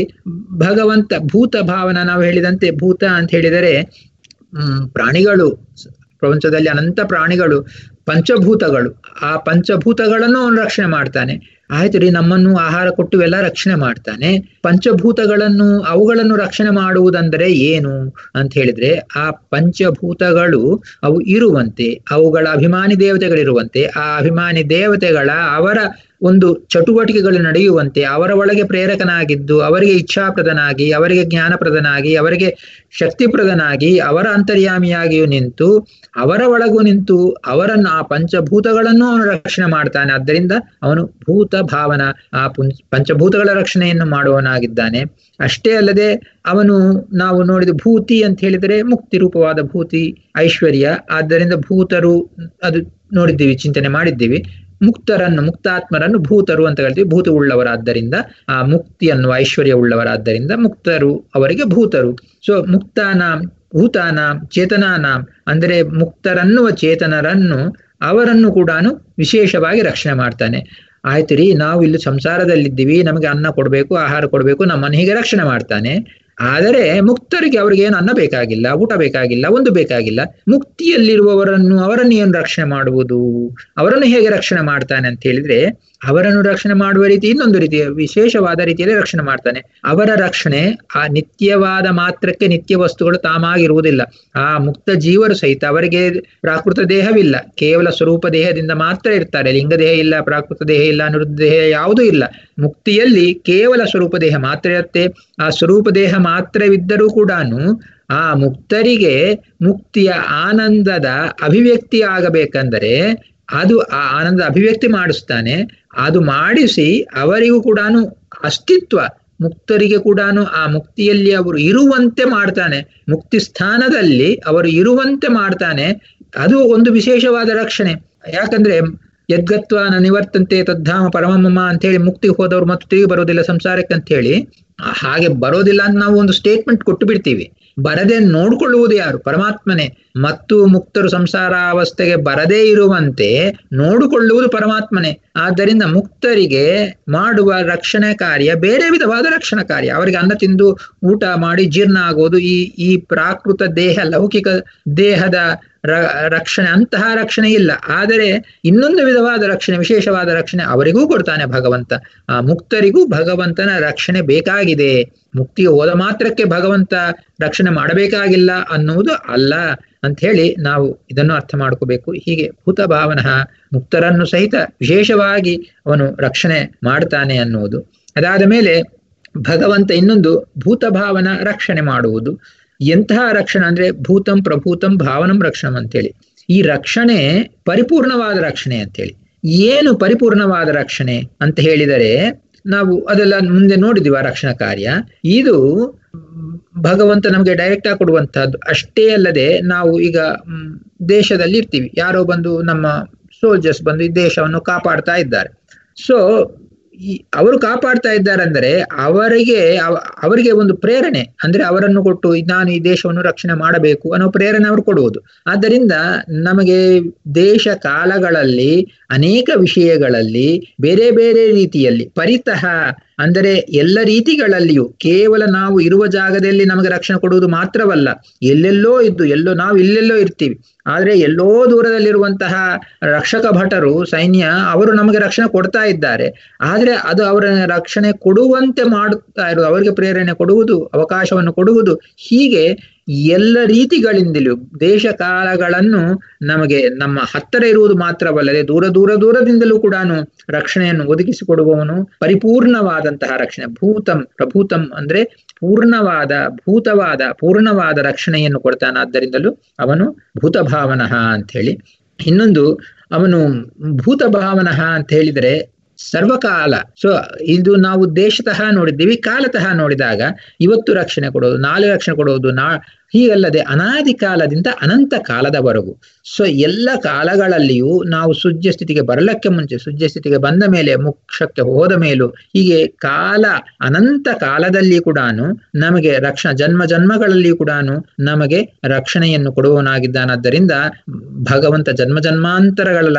ಭಗವಂತ ಭೂತ ಭಾವನ, ನಾವು ಹೇಳಿದಂತೆ ಭೂತ ಅಂತ ಹೇಳಿದರೆ ಹ್ಮ್ ಪ್ರಾಣಿಗಳು, ಪ್ರಪಂಚದಲ್ಲಿ ಅನಂತ ಪ್ರಾಣಿಗಳು, ಪಂಚಭೂತಗಳು, ಆ ಪಂಚಭೂತಗಳನ್ನು ಅವನು ರಕ್ಷಣೆ ಮಾಡ್ತಾನೆ. ಆಯ್ತು ರೀ, ನಮ್ಮನ್ನು ಆಹಾರ ಕೊಟ್ಟು ಎಲ್ಲ ರಕ್ಷಣೆ ಮಾಡ್ತಾನೆ, ಪಂಚಭೂತಗಳನ್ನು ಅವುಗಳನ್ನು ರಕ್ಷಣೆ ಮಾಡುವುದಂದರೆ ಏನು ಅಂತ ಹೇಳಿದ್ರೆ, ಆ ಪಂಚಭೂತಗಳು ಅವು ಇರುವಂತೆ, ಅವುಗಳ ಅಭಿಮಾನಿ ದೇವತೆಗಳಿರುವಂತೆ, ಆ ಅಭಿಮಾನಿ ದೇವತೆಗಳ ಅವರ ಒಂದು ಚಟುವಟಿಕೆಗಳು ನಡೆಯುವಂತೆ ಅವರ ಒಳಗೆ ಪ್ರೇರಕನಾಗಿದ್ದು ಅವರಿಗೆ ಇಚ್ಛಾಪ್ರದನಾಗಿ, ಅವರಿಗೆ ಜ್ಞಾನಪ್ರದನಾಗಿ, ಅವರಿಗೆ ಶಕ್ತಿಪ್ರದನಾಗಿ, ಅವರ ಅಂತರ್ಯಾಮಿಯಾಗಿಯೂ ನಿಂತು ಅವರ ಒಳಗೂ ನಿಂತು ಅವರನ್ನು ಆ ಪಂಚಭೂತಗಳನ್ನು ಅವನು ರಕ್ಷಣೆ ಮಾಡ್ತಾನೆ. ಆದ್ದರಿಂದ ಅವನು ಭೂತ ಭಾವನ, ಆ ಪುಂಚ ಪಂಚಭೂತಗಳ ರಕ್ಷಣೆಯನ್ನು ಮಾಡುವವನಾಗಿದ್ದಾನೆ. ಅಷ್ಟೇ ಅಲ್ಲದೆ ಅವನು, ನಾವು ನೋಡಿದ ಭೂತಿ ಅಂತ ಹೇಳಿದರೆ ಮುಕ್ತಿ ರೂಪವಾದ ಭೂತಿ, ಐಶ್ವರ್ಯ. ಆದ್ದರಿಂದ ಭೂತರು ಅದು ನೋಡಿದ್ದೀವಿ, ಚಿಂತನೆ ಮಾಡಿದ್ದೀವಿ. ಮುಕ್ತರನ್ನು, ಮುಕ್ತಾತ್ಮರನ್ನು ಭೂತರು ಅಂತ ಹೇಳ್ತೀವಿ. ಭೂತ ಉಳ್ಳವರಾದ್ದರಿಂದ, ಆ ಮುಕ್ತಿ ಅನ್ನುವ ಐಶ್ವರ್ಯ ಉಳ್ಳವರಾದ್ದರಿಂದ ಮುಕ್ತರು, ಅವರಿಗೆ ಭೂತರು. ಸೊ ಮುಕ್ತಾನಾಂ ಭೂತಾನಾಂ ಚೇತನಾನಾಂ ಅಂದರೆ ಮುಕ್ತರನ್ನುವ ಚೇತನರನ್ನು ಅವರನ್ನು ಕೂಡ ವಿಶೇಷವಾಗಿ ರಕ್ಷಣೆ ಮಾಡ್ತಾನೆ. ಆಯ್ತು ರೀ, ನಾವು ಇಲ್ಲಿ ಸಂಸಾರದಲ್ಲಿದ್ದೀವಿ, ನಮಗೆ ಅನ್ನ ಕೊಡ್ಬೇಕು, ಆಹಾರ ಕೊಡ್ಬೇಕು, ನಮ್ಮನ್ನು ಹೀಗೆ ರಕ್ಷಣೆ ಮಾಡ್ತಾನೆ. ಆದರೆ ಮುಕ್ತರಿಗೆ ಅವ್ರಿಗೆ ಏನು ಅನ್ನ ಬೇಕಾಗಿಲ್ಲ, ಊಟ ಬೇಕಾಗಿಲ್ಲ, ಒಂದು ಬೇಕಾಗಿಲ್ಲ. ಮುಕ್ತಿಯಲ್ಲಿರುವವರನ್ನು ಅವರನ್ನು ಏನು ರಕ್ಷಣೆ ಮಾಡುವುದು, ಅವರನ್ನು ಹೇಗೆ ರಕ್ಷಣೆ ಮಾಡ್ತಾನೆ ಅಂತ ಹೇಳಿದ್ರೆ, ಅವರನ್ನು ರಕ್ಷಣೆ ಮಾಡುವ ರೀತಿ ಇನ್ನೊಂದು ರೀತಿಯ ವಿಶೇಷವಾದ ರೀತಿಯಲ್ಲಿ ರಕ್ಷಣೆ ಮಾಡ್ತಾನೆ. ಅವರ ರಕ್ಷಣೆ ಆ ನಿತ್ಯವಾದ ಮಾತ್ರಕ್ಕೆ ನಿತ್ಯ ವಸ್ತುಗಳು ತಾಮಾಗಿರುವುದಿಲ್ಲ. ಆ ಮುಕ್ತ ಜೀವರು ಸಹಿತ ಅವರಿಗೆ ಪ್ರಾಕೃತ ದೇಹವಿಲ್ಲ, ಕೇವಲ ಸ್ವರೂಪ ದೇಹದಿಂದ ಮಾತ್ರ ಇರ್ತಾರೆ. ಲಿಂಗ ದೇಹ ಇಲ್ಲ, ಪ್ರಾಕೃತ ದೇಹ ಇಲ್ಲ, ನಿರುದ್ಧ ದೇಹ ಯಾವುದೂ ಇಲ್ಲ. ಮುಕ್ತಿಯಲ್ಲಿ ಕೇವಲ ಸ್ವರೂಪ ದೇಹ ಮಾತ್ರ ಇರುತ್ತೆ. ಆ ಸ್ವರೂಪ ದೇಹ ಮಾತ್ರವಿದ್ದರೂ ಕೂಡ ಆ ಮುಕ್ತರಿಗೆ ಮುಕ್ತಿಯ ಆನಂದದ ಅಭಿವ್ಯಕ್ತಿ ಆಗಬೇಕಂದರೆ ಅದು ಆ ಆನಂದ ಅಭಿವ್ಯಕ್ತಿ ಮಾಡಿಸ್ತಾನೆ. ಅದು ಮಾಡಿಸಿ ಅವರಿಗೂ ಕೂಡ ಅಸ್ತಿತ್ವ, ಮುಕ್ತರಿಗೆ ಕೂಡ ಆ ಮುಕ್ತಿಯಲ್ಲಿ ಅವರು ಇರುವಂತೆ ಮಾಡ್ತಾನೆ. ಮುಕ್ತಿ ಸ್ಥಾನದಲ್ಲಿ ಅವರು ಇರುವಂತೆ ಮಾಡ್ತಾನೆ. ಅದು ಒಂದು ವಿಶೇಷವಾದ ರಕ್ಷಣೆ. ಯಾಕಂದ್ರೆ ಯದ್ಗತ್ವ ನ ನಿವರ್ತಂತೆ ತದ್ಧಾಮ ಪರಮಮ್ಮ ಅಂತ ಹೇಳಿ ಮುಕ್ತಿಗೆ ಹೋದವ್ರು ಮತ್ತು ತಿರುಗಿ ಬರೋದಿಲ್ಲ ಸಂಸಾರಕ್ಕೆ ಅಂತ ಹೇಳಿ, ಹಾಗೆ ಬರೋದಿಲ್ಲ ಅಂತ ನಾವು ಒಂದು ಸ್ಟೇಟ್ಮೆಂಟ್ ಕೊಟ್ಟು ಬಿಡ್ತೀವಿ. ಬರದೆ ನೋಡ್ಕೊಳ್ಳುವುದು ಯಾರು? ಪರಮಾತ್ಮನೇ. ಮತ್ತು ಮುಕ್ತರು ಸಂಸಾರಾವಸ್ಥೆಗೆ ಬರದೇ ಇರುವಂತೆ ನೋಡಿಕೊಳ್ಳುವುದು ಪರಮಾತ್ಮನೇ. ಆದ್ದರಿಂದ ಮುಕ್ತರಿಗೆ ಮಾಡುವ ರಕ್ಷಣೆ ಕಾರ್ಯ ಬೇರೆ ವಿಧವಾದ ರಕ್ಷಣಾ ಕಾರ್ಯ. ಅವರಿಗೆ ಅನ್ನ ತಿಂದು ಊಟ ಮಾಡಿ ಜೀರ್ಣ ಆಗೋದು ಈ ಈ ಪ್ರಾಕೃತ ದೇಹ, ಲೌಕಿಕ ದೇಹದ ರಕ್ಷಣೆ, ಅಂತಹ ರಕ್ಷಣೆ ಇಲ್ಲ. ಆದರೆ ಇನ್ನೊಂದು ವಿಧವಾದ ರಕ್ಷಣೆ, ವಿಶೇಷವಾದ ರಕ್ಷಣೆ ಅವರಿಗೂ ಕೊಡ್ತಾನೆ ಭಗವಂತ. ಆ ಮುಕ್ತರಿಗೂ ಭಗವಂತನ ರಕ್ಷಣೆ ಬೇಕಾಗಿದೆ. ಮುಕ್ತಿಗೆ ಹೋದ ಮಾತ್ರಕ್ಕೆ ಭಗವಂತ ರಕ್ಷಣೆ ಮಾಡಬೇಕಾಗಿಲ್ಲ ಅನ್ನುವುದು ಅಲ್ಲ ಅಂತ ಹೇಳಿ ನಾವು ಇದನ್ನು ಅರ್ಥ ಮಾಡ್ಕೋಬೇಕು. ಹೀಗೆ ಭೂತ ಭಾವನಃ, ಮುಕ್ತರನ್ನು ಸಹಿತ ವಿಶೇಷವಾಗಿ ಅವನು ರಕ್ಷಣೆ ಮಾಡ್ತಾನೆ ಅನ್ನುವುದು. ಅದಾದ ಮೇಲೆ ಭಗವಂತ ಇನ್ನೊಂದು ಭೂತ ಭಾವನ ರಕ್ಷಣೆ ಮಾಡುವುದು. ಎಂತಹ ರಕ್ಷಣೆ ಅಂದ್ರೆ ಭೂತಂ ಪ್ರಭೂತಂ ಭಾವನಂ ರಕ್ಷಣಂ ಅಂತೇಳಿ. ಈ ರಕ್ಷಣೆ ಪರಿಪೂರ್ಣವಾದ ರಕ್ಷಣೆ ಅಂತೇಳಿ. ಏನು ಪರಿಪೂರ್ಣವಾದ ರಕ್ಷಣೆ ಅಂತ ಹೇಳಿದರೆ ನಾವು ಅದೆಲ್ಲ ಮುಂದೆ ನೋಡಿದೀವಿ. ಆ ರಕ್ಷಣಾ ಕಾರ್ಯ ಇದು ಭಗವಂತ ನಮಗೆ ಡೈರೆಕ್ಟ್ ಆಗಿ ಕೊಡುವಂತಹದ್ದು. ಅಷ್ಟೇ ಅಲ್ಲದೆ ನಾವು ಈಗ ದೇಶದಲ್ಲಿ ಇರ್ತೀವಿ, ಯಾರೋ ಬಂದು ನಮ್ಮ ಸೋಲ್ಜರ್ಸ್ ಬಂದು ಈ ದೇಶವನ್ನು ಕಾಪಾಡ್ತಾ ಇದ್ದಾರೆ. ಸೊ ಈ ಅವರು ಕಾಪಾಡ್ತಾ ಇದ್ದಾರೆ ಅಂದ್ರೆ ಅವರಿಗೆ ಅವರಿಗೆ ಒಂದು ಪ್ರೇರಣೆ, ಅಂದ್ರೆ ಅವರನ್ನು ಕೊಟ್ಟು ನಾನು ಈ ದೇಶವನ್ನು ರಕ್ಷಣೆ ಮಾಡಬೇಕು ಅನ್ನೋ ಪ್ರೇರಣೆ ಅವರು ಕೊಡುವುದು. ಆದ್ದರಿಂದ ನಮಗೆ ದೇಶ ಕಾಲಗಳಲ್ಲಿ ಅನೇಕ ವಿಷಯಗಳಲ್ಲಿ ಬೇರೆ ಬೇರೆ ರೀತಿಯಲ್ಲಿ ಪರಿತಃ ಅಂದರೆ ಎಲ್ಲ ರೀತಿಗಳಲ್ಲಿಯೂ ಕೇವಲ ನಾವು ಇರುವ ಜಾಗದಲ್ಲಿ ನಮಗೆ ರಕ್ಷಣೆ ಕೊಡುವುದು ಮಾತ್ರವಲ್ಲ, ಎಲ್ಲೆಲ್ಲೋ ಇದ್ದು ಎಲ್ಲೋ ನಾವು ಇಲ್ಲೆಲ್ಲೋ ಇರ್ತೀವಿ, ಆದ್ರೆ ಎಲ್ಲೋ ದೂರದಲ್ಲಿರುವಂತಹ ರಕ್ಷಕ ಭಟರು ಸೈನ್ಯ ಅವರು ನಮಗೆ ರಕ್ಷಣೆ ಕೊಡ್ತಾ ಇದ್ದಾರೆ. ಆದ್ರೆ ಅದು ಅವರ ರಕ್ಷಣೆ ಕೊಡುವಂತೆ ಮಾಡುತ್ತಾ ಇರುವುದು, ಅವರಿಗೆ ಪ್ರೇರಣೆ ಕೊಡುವುದು, ಅವಕಾಶವನ್ನು ಕೊಡುವುದು. ಹೀಗೆ ಎಲ್ಲ ರೀತಿಗಳಿಂದಲೂ ದೇಶ ಕಾಲಗಳನ್ನು ನಮಗೆ ನಮ್ಮ ಹತ್ತಿರ ಇರುವುದು ಮಾತ್ರವಲ್ಲದೆ ದೂರ ದೂರ ದೂರದಿಂದಲೂ ಕೂಡ ರಕ್ಷಣೆಯನ್ನು ಒದಗಿಸಿಕೊಡುವವನು. ಪರಿಪೂರ್ಣವಾದಂತಹ ರಕ್ಷಣೆ, ಭೂತಂ ಪ್ರಭೂತಂ ಅಂದ್ರೆ ಪೂರ್ಣವಾದ ಭೂತವಾದ ಪೂರ್ಣವಾದ ರಕ್ಷಣೆಯನ್ನು ಕೊಡ್ತಾನೆ. ಆದ್ದರಿಂದಲೂ ಅವನು ಭೂತ ಭಾವನಃ ಅಂತ ಹೇಳಿ. ಇನ್ನೊಂದು ಅವನು ಭೂತ ಭಾವನಃ ಅಂತ ಹೇಳಿದರೆ ಸರ್ವಕಾಲ. ಸೊ ಇದು ನಾವು ದೇಶತಃ ನೋಡಿದ್ದೀವಿ, ಕಾಲತಃ ನೋಡಿದಾಗ ಇವತ್ತು ರಕ್ಷಣೆ ಕೊಡೋದು, ನಾಳೆ ರಕ್ಷಣೆ ಕೊಡೋದು, ನಾ ಹೀಗಲ್ಲದೆ ಅನಾದಿ ಕಾಲದಿಂದ ಅನಂತ ಕಾಲದವರೆಗೂ. ಸೊ ಎಲ್ಲ ಕಾಲಗಳಲ್ಲಿಯೂ ನಾವು ಸುಜ್ಯ ಸ್ಥಿತಿಗೆ ಬರಲಕ್ಕೆ ಮುಂಚೆ, ಸುಜ್ಯ ಸ್ಥಿತಿಗೆ ಬಂದ ಮೇಲೆ, ಮೋಕ್ಷಕ್ಕೆ ಹೋದ ಮೇಲೂ, ಹೀಗೆ ಕಾಲ ಅನಂತ ಕಾಲದಲ್ಲಿ ಕೂಡ ನಮಗೆ ರಕ್ಷಣೆ, ಜನ್ಮ ಜನ್ಮಗಳಲ್ಲಿ ಕೂಡ ನಮಗೆ ರಕ್ಷಣೆಯನ್ನು ಕೊಡುವವನಾಗಿದ್ದಾನಾದ್ದರಿಂದ ಭಗವಂತ ಜನ್ಮ ಜನ್ಮಾಂತರಗಳ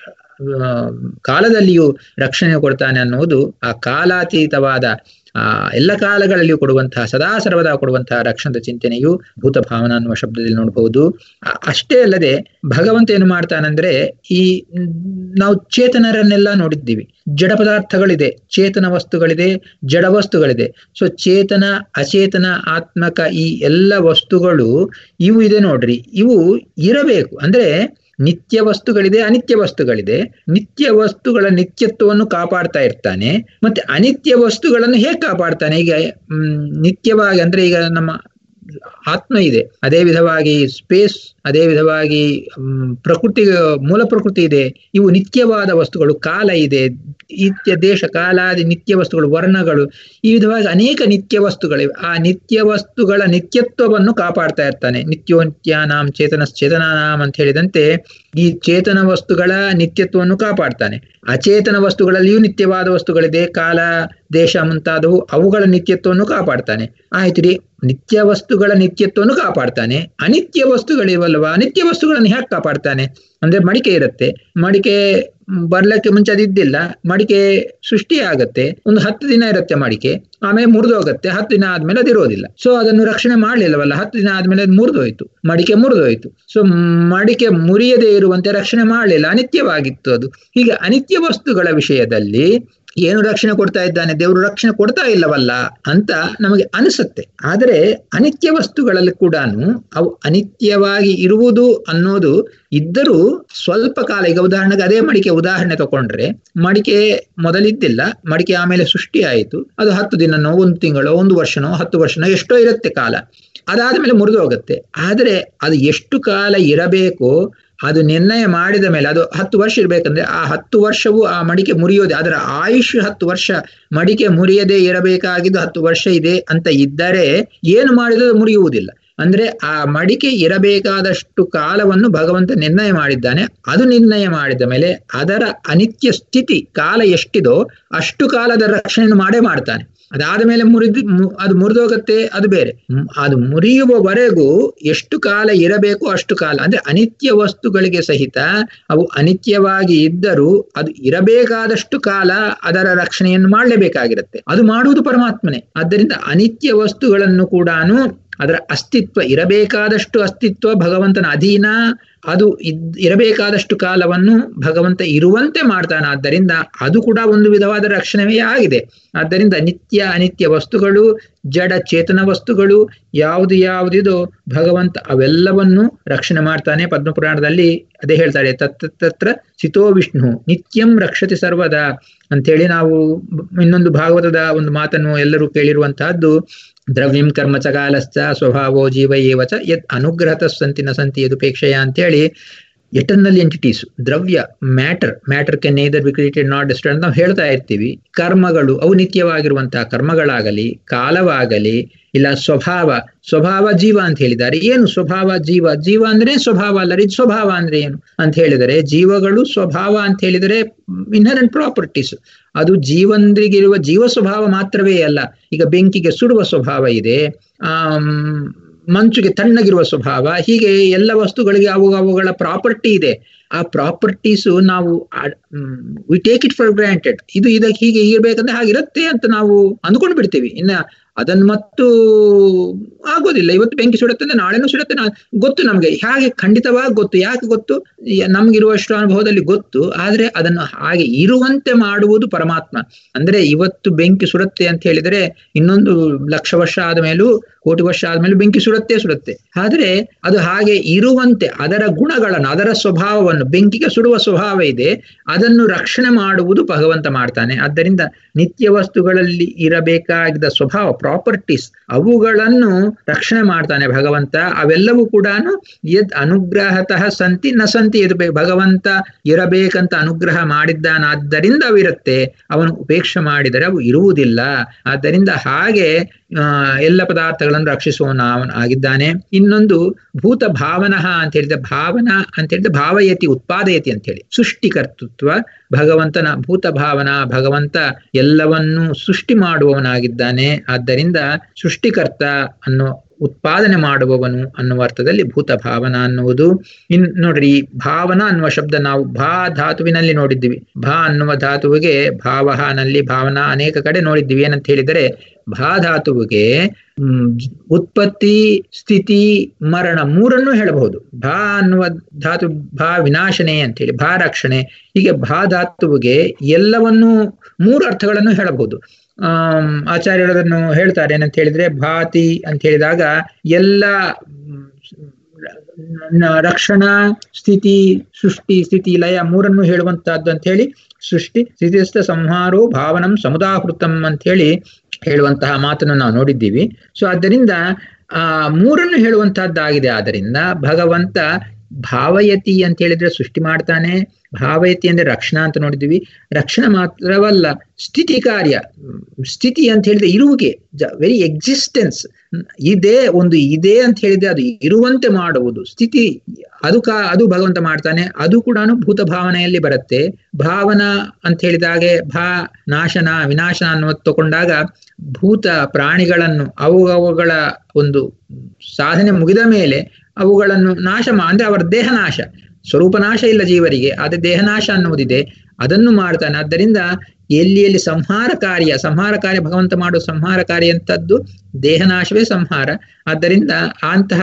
ಕಾಲದಲ್ಲಿಯೂ ರಕ್ಷಣೆ ಕೊಡ್ತಾನೆ ಅನ್ನುವುದು ಆ ಕಾಲಾತೀತವಾದ ಆ ಎಲ್ಲ ಕಾಲಗಳಲ್ಲಿಯೂ ಕೊಡುವಂತಹ ಸದಾ ಸರ್ವದಾ ಕೊಡುವಂತಹ ರಕ್ಷಣದ ಚಿಂತನೆಯು ಭೂತ ಭಾವನಾ ಅನ್ನುವ ಶಬ್ದದಲ್ಲಿ ನೋಡಬಹುದು. ಅಷ್ಟೇ ಅಲ್ಲದೆ ಭಗವಂತ ಏನು ಮಾಡ್ತಾನಂದ್ರೆ, ಈ ನಾವು ಚೇತನರನ್ನೆಲ್ಲ ನೋಡಿದ್ದೀವಿ. ಜಡ ಪದಾರ್ಥಗಳಿದೆ, ಚೇತನ ವಸ್ತುಗಳಿದೆ, ಜಡ ವಸ್ತುಗಳಿದೆ. ಸೊ ಚೇತನ ಅಚೇತನ ಆತ್ಮಕ ಈ ಎಲ್ಲ ವಸ್ತುಗಳು ಇವು ಇದೆ ನೋಡ್ರಿ, ಇವು ಇರಬೇಕು. ಅಂದ್ರೆ ನಿತ್ಯ ವಸ್ತುಗಳಿದೆ, ಅನಿತ್ಯ ವಸ್ತುಗಳಿದೆ. ನಿತ್ಯ ವಸ್ತುಗಳ ನಿತ್ಯತ್ವವನ್ನು ಕಾಪಾಡ್ತಾ ಇರ್ತಾನೆ. ಮತ್ತೆ ಅನಿತ್ಯ ವಸ್ತುಗಳನ್ನು ಹೇಗೆ ಕಾಪಾಡ್ತಾನೆ? ಈಗ ಹ್ಮ್ ನಿತ್ಯವಾಗಿ ಅಂದ್ರೆ ಈಗ ನಮ್ಮ ಆತ್ಮ ಇದೆ, ಅದೇ ವಿಧವಾಗಿ ಸ್ಪೇಸ್, ಅದೇ ವಿಧವಾಗಿ ಹ್ಮ್ ಪ್ರಕೃತಿ, ಮೂಲ ಪ್ರಕೃತಿ ಇದೆ. ಇವು ನಿತ್ಯವಾದ ವಸ್ತುಗಳು. ಕಾಲ ಇದೆ, ನಿತ್ಯ ದೇಶ ಕಾಲಾದಿ ನಿತ್ಯ ವಸ್ತುಗಳು, ವರ್ಣಗಳು, ಈ ವಿಧವಾಗಿ ಅನೇಕ ನಿತ್ಯ ವಸ್ತುಗಳಿವೆ. ಆ ನಿತ್ಯ ವಸ್ತುಗಳ ನಿತ್ಯತ್ವವನ್ನು ಕಾಪಾಡ್ತಾ ಇರ್ತಾನೆ. ನಿತ್ಯೋ ನಿತ್ಯಾನಾಂ ಚೇತನಶ್ಚೇತನಾನಾಂ ಅಂತ ಹೇಳಿದಂತೆ ಈ ಚೇತನ ವಸ್ತುಗಳ ನಿತ್ಯತ್ವವನ್ನು ಕಾಪಾಡ್ತಾನೆ. ಅಚೇತನ ವಸ್ತುಗಳಲ್ಲಿಯೂ ನಿತ್ಯವಾದ ವಸ್ತುಗಳಿದೆ, ಕಾಲ ದೇಶ ಮುಂತಾದವು, ಅವುಗಳ ನಿತ್ಯತ್ವವನ್ನು ಕಾಪಾಡ್ತಾನೆ. ಆಯ್ತು ರೀ, ನಿತ್ಯ ವಸ್ತುಗಳ ನಿತ್ಯತ್ವವನ್ನು ಕಾಪಾಡ್ತಾನೆ. ಅನಿತ್ಯ ವಸ್ತುಗಳಿವಲ್ವಾ, ಅನಿತ್ಯ ವಸ್ತುಗಳನ್ನು ಹೇಗೆ ಕಾಪಾಡ್ತಾನೆ ಅಂದ್ರೆ, ಮಡಿಕೆ ಇರುತ್ತೆ, ಮಡಿಕೆ ಬರ್ಲಕ್ಕೆ ಮುಂಚೆ ಅದಿದ್ದಿಲ್ಲ, ಮಡಿಕೆ ಸೃಷ್ಟಿಯಾಗತ್ತೆ, ಒಂದು ಹತ್ತು ದಿನ ಇರುತ್ತೆ ಮಡಿಕೆ, ಆಮೇಲೆ ಮುರಿದೋಗತ್ತೆ, ಹತ್ತು ದಿನ ಆದ್ಮೇಲೆ ಅದಿರೋದಿಲ್ಲ. ಸೊ ಅದನ್ನು ರಕ್ಷಣೆ ಮಾಡ್ಲಿಲ್ಲವಲ್ಲ, ಹತ್ತು ದಿನ ಆದ್ಮೇಲೆ ಅದು ಮುರಿದೋಯ್ತು, ಮಡಿಕೆ ಮುರಿದೋಯ್ತು. ಸೊ ಮಡಿಕೆ ಮುರಿಯದೇ ಇರುವಂತೆ ರಕ್ಷಣೆ ಮಾಡಲಿಲ್ಲ, ಅನಿತ್ಯವಾಗಿತ್ತು ಅದು. ಹೀಗೆ ಅನಿತ್ಯ ವಸ್ತುಗಳ ವಿಷಯದಲ್ಲಿ ಏನು ರಕ್ಷಣೆ ಕೊಡ್ತಾ ಇದ್ದಾನೆ ದೇವರು, ರಕ್ಷಣೆ ಕೊಡ್ತಾ ಇಲ್ಲವಲ್ಲ ಅಂತ ನಮಗೆ ಅನಿಸುತ್ತೆ. ಆದರೆ ಅನಿತ್ಯ ವಸ್ತುಗಳಲ್ಲಿ ಕೂಡ ಅವು ಅನಿತ್ಯವಾಗಿ ಇರುವುದು ಅನ್ನೋದು ಇದ್ದರೂ ಸ್ವಲ್ಪ ಕಾಲ, ಈಗ ಉದಾಹರಣೆಗೆ ಅದೇ ಮಡಿಕೆ ಉದಾಹರಣೆ ತಗೊಂಡ್ರೆ, ಮಡಿಕೆ ಮೊದಲಿದ್ದಿಲ್ಲ, ಮಡಿಕೆ ಆಮೇಲೆ ಸೃಷ್ಟಿ ಆಯಿತು, ಅದು ಹತ್ತು ದಿನನೋ ಒಂದು ತಿಂಗಳೋ ಒಂದು ವರ್ಷನೋ ಹತ್ತು ವರ್ಷನೋ ಎಷ್ಟೋ ಇರುತ್ತೆ ಕಾಲ, ಅದಾದ್ಮೇಲೆ ಮುರಿದು ಹೋಗುತ್ತೆ. ಆದರೆ ಅದು ಎಷ್ಟು ಕಾಲ ಇರಬೇಕೋ ಅದು ನಿರ್ಣಯ ಮಾಡಿದ ಮೇಲೆ, ಅದು ಹತ್ತು ವರ್ಷ ಇರಬೇಕಂದ್ರೆ ಆ ಹತ್ತು ವರ್ಷವೂ ಆ ಮಡಿಕೆ ಮುರಿಯೋದೆ, ಅದರ ಆಯುಷ್ ಹತ್ತು ವರ್ಷ, ಮಡಿಕೆ ಮುರಿಯದೇ ಇರಬೇಕಾಗಿದ್ದು ಹತ್ತು ವರ್ಷ ಇದೆ ಅಂತ ಇದ್ದರೆ ಏನು ಮಾಡಿದರೂ ಮುರಿಯುವುದಿಲ್ಲ. ಅಂದ್ರೆ ಆ ಮಡಿಕೆ ಇರಬೇಕಾದಷ್ಟು ಕಾಲವನ್ನು ಭಗವಂತ ನಿರ್ಣಯ ಮಾಡಿದ್ದಾನೆ. ಅದು ನಿರ್ಣಯ ಮಾಡಿದ ಮೇಲೆ ಅದರ ಅನಿತ್ಯ ಸ್ಥಿತಿ ಕಾಲ ಎಷ್ಟಿದೋ ಅಷ್ಟು ಕಾಲದ ರಕ್ಷಣೆಯನ್ನು ಮಾಡೇ ಮಾಡ್ತಾನೆ. ಅದಾದ ಮೇಲೆ ಮುರಿದು ಅದು ಮುರಿದೋಗತ್ತೆ, ಅದು ಬೇರೆ. ಅದು ಮುರಿಯುವವರೆಗೂ ಎಷ್ಟು ಕಾಲ ಇರಬೇಕು ಅಷ್ಟು ಕಾಲ, ಅಂದ್ರೆ ಅನಿತ್ಯ ವಸ್ತುಗಳಿಗೆ ಸಹಿತ ಅವು ಅನಿತ್ಯವಾಗಿ ಇದ್ದರೂ ಅದು ಇರಬೇಕಾದಷ್ಟು ಕಾಲ ಅದರ ರಕ್ಷಣೆಯನ್ನು ಮಾಡಲೇಬೇಕಾಗಿರುತ್ತೆ. ಅದು ಮಾಡುವುದು ಪರಮಾತ್ಮನೇ. ಆದ್ದರಿಂದ ಅನಿತ್ಯ ವಸ್ತುಗಳನ್ನು ಕೂಡ ಅದರ ಅಸ್ತಿತ್ವ, ಇರಬೇಕಾದಷ್ಟು ಅಸ್ತಿತ್ವ ಭಗವಂತನ ಅಧೀನ, ಅದು ಇದ್ ಇರಬೇಕಾದಷ್ಟು ಕಾಲವನ್ನು ಭಗವಂತ ಇರುವಂತೆ ಮಾಡ್ತಾನೆ. ಆದ್ದರಿಂದ ಅದು ಕೂಡ ಒಂದು ವಿಧವಾದ ರಕ್ಷಣೆಯೇ ಆಗಿದೆ. ಆದ್ದರಿಂದ ನಿತ್ಯ ಅನಿತ್ಯ ವಸ್ತುಗಳು, ಜಡ ಚೇತನ ವಸ್ತುಗಳು ಯಾವುದು ಯಾವುದಿದೋ ಭಗವಂತ ಅವೆಲ್ಲವನ್ನು ರಕ್ಷಣೆ ಮಾಡ್ತಾನೆ. ಪದ್ಮಪುರಾಣದಲ್ಲಿ ಅದೇ ಹೇಳ್ತಾರೆ, ತತ್ ತತ್ರ ಚಿತೋ ವಿಷ್ಣು ನಿತ್ಯಂ ರಕ್ಷತಿ ಸರ್ವದಾ ಅಂತೇಳಿ ನಾವು ಇನ್ನೊಂದು ಭಾಗವತದ ಒಂದು ಮಾತನ್ನು ಎಲ್ಲರೂ ಕೇಳಿರುವಂತಹದ್ದು. ದ್ರವ್ಯಂ ಕರ್ಮ ಚ ಕಾಲಶ್ಚ ಸ್ವಭಾವೋ ಜೀವ ಏವಚ ಯತ್ ಅನುಗ್ರಹತ ಸಂತಿ ನ ಸಂತಿ ಯದುಪೇಕ್ಷೆಯ ಅಂತೇಳಿ ಎಟರ್ನಲ್ ಎಂಟಿಟೀಸ್, ದ್ರವ್ಯ matter, matter can neither be created not destroyed ಅಂತ ನಾವು ಹೇಳ್ತಾ ಇರ್ತೀವಿ. ಕರ್ಮಗಳು ಅವು ನಿತ್ಯವಾಗಿರುವಂತಹ ಕರ್ಮಗಳಾಗಲಿ, ಕಾಲವಾಗಲಿ, ಇಲ್ಲ ಸ್ವಭಾವ, ಸ್ವಭಾವ ಜೀವ ಅಂತ ಹೇಳಿದ್ದಾರೆ. ಏನು ಸ್ವಭಾವ ಜೀವ? ಜೀವ ಅಂದ್ರೆ ಸ್ವಭಾವ ಅಲ್ಲ ರೀ. ಸ್ವಭಾವ ಅಂದ್ರೆ ಏನು ಅಂತ ಹೇಳಿದರೆ, ಜೀವಗಳು ಸ್ವಭಾವ ಅಂತ ಹೇಳಿದರೆ ಇನ್ಹರೆಂಟ್ ಪ್ರಾಪರ್ಟೀಸ್. ಅದು ಜೀವಂದ್ರಿಗಿರುವ ಜೀವ ಸ್ವಭಾವ ಮಾತ್ರವೇ ಅಲ್ಲ. ಈಗ ಬೆಂಕಿಗೆ ಸುಡುವ ಸ್ವಭಾವ ಇದೆ, ಆ ಮಂಚುಗೆ ತಣ್ಣಗಿರುವ ಸ್ವಭಾವ, ಹೀಗೆ ಎಲ್ಲ ವಸ್ತುಗಳಿಗೆ ಅವು ಅವುಗಳ ಪ್ರಾಪರ್ಟಿ ಇದೆ. ಆ ಪ್ರಾಪರ್ಟೀಸು ನಾವು we take it for granted. ಇದು ಇದಕ್ಕೆ ಹೀಗೆ ಇರ್ಬೇಕಂದ್ರೆ ಹಾಗಿರುತ್ತೆ ಅಂತ ನಾವು ಅಂದ್ಕೊಂಡು ಬಿಡ್ತೀವಿ. ಇನ್ನ ಅದನ್ನು ಮತ್ತು ಆಗೋದಿಲ್ಲ. ಇವತ್ತು ಬೆಂಕಿ ಸುಡುತ್ತೆ ಅಂದ್ರೆ ನಾಳೆನೂ ಸುಡುತ್ತೆ, ನಾ ಗೊತ್ತು ನಮ್ಗೆ, ಹಾಗೆ ಖಂಡಿತವಾಗಿ ಗೊತ್ತು. ಯಾಕೆ ಗೊತ್ತು? ನಮ್ಗಿರುವಷ್ಟು ಅನುಭವದಲ್ಲಿ ಗೊತ್ತು. ಆದ್ರೆ ಅದನ್ನು ಹಾಗೆ ಇರುವಂತೆ ಮಾಡುವುದು ಪರಮಾತ್ಮ. ಅಂದ್ರೆ ಇವತ್ತು ಬೆಂಕಿ ಸುಡುತ್ತೆ ಅಂತ ಹೇಳಿದರೆ ಇನ್ನೊಂದು ಲಕ್ಷ ವರ್ಷ ಆದ್ಮೇಲೂ, ಕೋಟಿ ವರ್ಷ ಆದ್ಮೇಲೆ ಬೆಂಕಿ ಸುಡುತ್ತೆ ಸುಡುತ್ತೆ ಆದ್ರೆ ಅದು ಹಾಗೆ ಇರುವಂತೆ ಅದರ ಗುಣಗಳನ್ನು, ಅದರ ಸ್ವಭಾವವನ್ನು, ಬೆಂಕಿಗೆ ಸುಡುವ ಸ್ವಭಾವ ಇದೆ, ಅದನ್ನು ರಕ್ಷಣೆ ಮಾಡುವುದು ಭಗವಂತ ಮಾಡ್ತಾನೆ. ಆದ್ದರಿಂದ ನಿತ್ಯ ವಸ್ತುಗಳಲ್ಲಿ ಇರಬೇಕಾಗಿದ್ದ ಸ್ವಭಾವ, ಪ್ರಾಪರ್ಟೀಸ್, ಅವುಗಳನ್ನು ರಕ್ಷಣೆ ಮಾಡ್ತಾನೆ ಭಗವಂತ. ಅವೆಲ್ಲವೂ ಕೂಡ ಯದ್ ಅನುಗ್ರಹತಃ ಸಂತಿ ನ ಸಂತಿ, ಇದು ಭಗವಂತ ಇರಬೇಕಂತ ಅನುಗ್ರಹ ಮಾಡಿದ್ದಾನಾದ್ದರಿಂದ ಅವಿರುತ್ತೆ. ಅವನು ಉಪೇಕ್ಷೆ ಮಾಡಿದರೆ ಅವು ಇರುವುದಿಲ್ಲ. ಆದ್ದರಿಂದ ಹಾಗೆ ಆ ಎಲ್ಲ ಪದಾರ್ಥಗಳನ್ನು ರಕ್ಷಿಸುವವನು ಅವನು ಆಗಿದ್ದಾನೆ. ಇನ್ನೊಂದು ಭೂತ ಭಾವನಃ ಅಂತ ಹೇಳಿದ, ಭಾವನಾ ಅಂತ ಹೇಳಿದ ಭಾವಯತಿ ಉತ್ಪಾದಯತಿ ಅಂತ ಹೇಳಿ ಸೃಷ್ಟಿಕರ್ತೃತ್ವ ಭಗವಂತನ. ಭೂತ ಭಾವನಾ, ಭಗವಂತ ಎಲ್ಲವನ್ನೂ ಸೃಷ್ಟಿ ಮಾಡುವವನಾಗಿದ್ದಾನೆ. ಆದ್ದರಿಂದ ಸೃಷ್ಟಿಕರ್ತ ಅನ್ನೋ, ಉತ್ಪಾದನೆ ಮಾಡುವವನು ಅನ್ನುವ ಅರ್ಥದಲ್ಲಿ ಭೂತ ಭಾವನಾ ಅನ್ನುವುದು. ಇನ್ ನೋಡ್ರಿ, ಭಾವನಾ ಅನ್ನುವ ಶಬ್ದ ನಾವು ಭಾ ಧಾತುವಿನಲ್ಲಿ ನೋಡಿದ್ದೀವಿ. ಭಾ ಅನ್ನುವ ಧಾತುವಿಗೆ ಭಾವಹ ನಲ್ಲಿ ಭಾವನಾ ಅನೇಕ ಕಡೆ ನೋಡಿದ್ದೀವಿ. ಏನಂತ ಹೇಳಿದರೆ, ಭಾ ಧಾತುವಿಗೆ ಉತ್ಪತ್ತಿ, ಸ್ಥಿತಿ, ಮರಣ ಮೂರನ್ನು ಹೇಳಬಹುದು. ಭಾ ಅನ್ನುವ ಧಾತು ಭಾ ವಿನಾಶನೆ ಅಂತ ಹೇಳಿ, ಭಾ ರಕ್ಷಣೆ, ಹೀಗೆ ಭಾ ಧಾತುವಿಗೆ ಎಲ್ಲವನ್ನೂ ಮೂರು ಅರ್ಥಗಳನ್ನು ಹೇಳಬಹುದು. ಆ ಆಚಾರ್ಯರನ್ನು ಹೇಳ್ತಾರೆ. ಏನಂತ ಹೇಳಿದ್ರೆ, ಭಾತಿ ಅಂತ ಹೇಳಿದಾಗ ಎಲ್ಲ ರಕ್ಷಣಾ, ಸ್ಥಿತಿ, ಸೃಷ್ಟಿ, ಸ್ಥಿತಿ, ಲಯ ಮೂರನ್ನು ಹೇಳುವಂತಹದ್ದು ಅಂತ ಹೇಳಿ, ಸೃಷ್ಟಿ ಸ್ಥಿತಿಸ್ಥ ಸಂಹಾರೋ ಭಾವನಂ ಸಮುದಾಹೃತಂ ಅಂತ ಹೇಳಿ ಹೇಳುವಂತಹ ಮಾತನ್ನು ನಾವು ನೋಡಿದ್ದೀವಿ. ಸೊ ಆದ್ದರಿಂದ ಆ ಮೂರನ್ನು ಹೇಳುವಂತಹದ್ದಾಗಿದೆ. ಆದ್ದರಿಂದ ಭಗವಂತ ಭಾವಯತಿ ಅಂತ ಹೇಳಿದ್ರೆ ಸೃಷ್ಟಿ ಮಾಡ್ತಾನೆ, ಭಾವಯತಿ ಅಂದ್ರೆ ರಕ್ಷಣಾ ಅಂತ ನೋಡಿದ್ವಿ. ರಕ್ಷಣೆ ಮಾತ್ರವಲ್ಲ, ಸ್ಥಿತಿ ಕಾರ್ಯ. ಸ್ಥಿತಿ ಅಂತ ಹೇಳಿದ್ರೆ ಇರುವಿಕೆ, ವೆರಿ ಎಕ್ಸಿಸ್ಟೆನ್ಸ್ ಇದೆ, ಒಂದು ಇದೆ ಅಂತ ಹೇಳಿದ್ರೆ ಅದು ಇರುವಂತೆ ಮಾಡುವುದು. ಸ್ಥಿತಿ ಅದು ಕಾ ಅದು ಭಗವಂತ ಮಾಡ್ತಾನೆ. ಅದು ಕೂಡ ಭೂತ ಭಾವನೆಯಲ್ಲಿ ಬರುತ್ತೆ. ಭಾವನಾ ಅಂತ ಹೇಳಿದಾಗೆ ಭಾ ನಾಶನ, ವಿನಾಶನ ಅನ್ನೋದು ತಗೊಂಡಾಗ ಭೂತ ಪ್ರಾಣಿಗಳನ್ನು ಅವು ಅವುಗಳ ಒಂದು ಸಾಧನೆ ಮುಗಿದ ಮೇಲೆ ಅವುಗಳನ್ನು ನಾಶ ಮಾ ಅಂದ್ರೆ ಅವರ ದೇಹನಾಶ, ಸ್ವರೂಪನಾಶ ಇಲ್ಲ ಜೀವರಿಗೆ, ಆದರೆ ದೇಹನಾಶ ಅನ್ನುವುದಿದೆ. ಅದನ್ನು ಮಾಡ್ತಾನೆ. ಆದ್ದರಿಂದ ಎಲ್ಲಿ ಎಲ್ಲಿ ಸಂಹಾರ ಕಾರ್ಯ ಸಂಹಾರ ಕಾರ್ಯ ಭಗವಂತ ಮಾಡುವ ಸಂಹಾರ ಕಾರ್ಯ ಅಂತದ್ದು ದೇಹನಾಶವೇ ಸಂಹಾರ. ಆದ್ದರಿಂದ ಅಂತಹ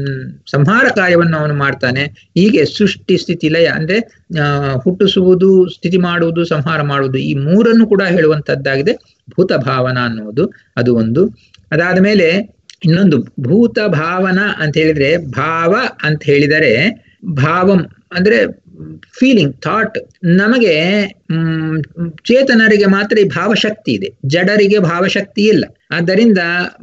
ಸಂಹಾರ ಕಾರ್ಯವನ್ನು ಅವನು ಮಾಡ್ತಾನೆ. ಹೀಗೆ ಸೃಷ್ಟಿ ಸ್ಥಿತಿ ಲಯ ಅಂದ್ರೆ ಆ ಹುಟ್ಟಿಸುವುದು, ಸ್ಥಿತಿ ಮಾಡುವುದು, ಸಂಹಾರ ಮಾಡುವುದು, ಈ ಮೂರನ್ನು ಕೂಡ ಹೇಳುವಂತದ್ದಾಗಿದೆ ಭೂತ ಭಾವನ ಅನ್ನುವುದು. ಅದು ಒಂದು. ಅದಾದ ಮೇಲೆ ಇನ್ನೊಂದು ಭೂತ ಭಾವನ ಅಂತ ಹೇಳಿದ್ರೆ, ಭಾವ ಅಂತ ಹೇಳಿದರೆ ಭಾವಂ ಅಂದ್ರೆ ಫೀಲಿಂಗ್, ಥಾಟ್. ನಮಗೆ ಹ್ಮ್ ಚೇತನರಿಗೆ ಮಾತ್ರ ಈ ಭಾವಶಕ್ತಿ ಇದೆ, ಜಡರಿಗೆ ಭಾವಶಕ್ತಿ ಇಲ್ಲ. ಆದ್ದರಿಂದ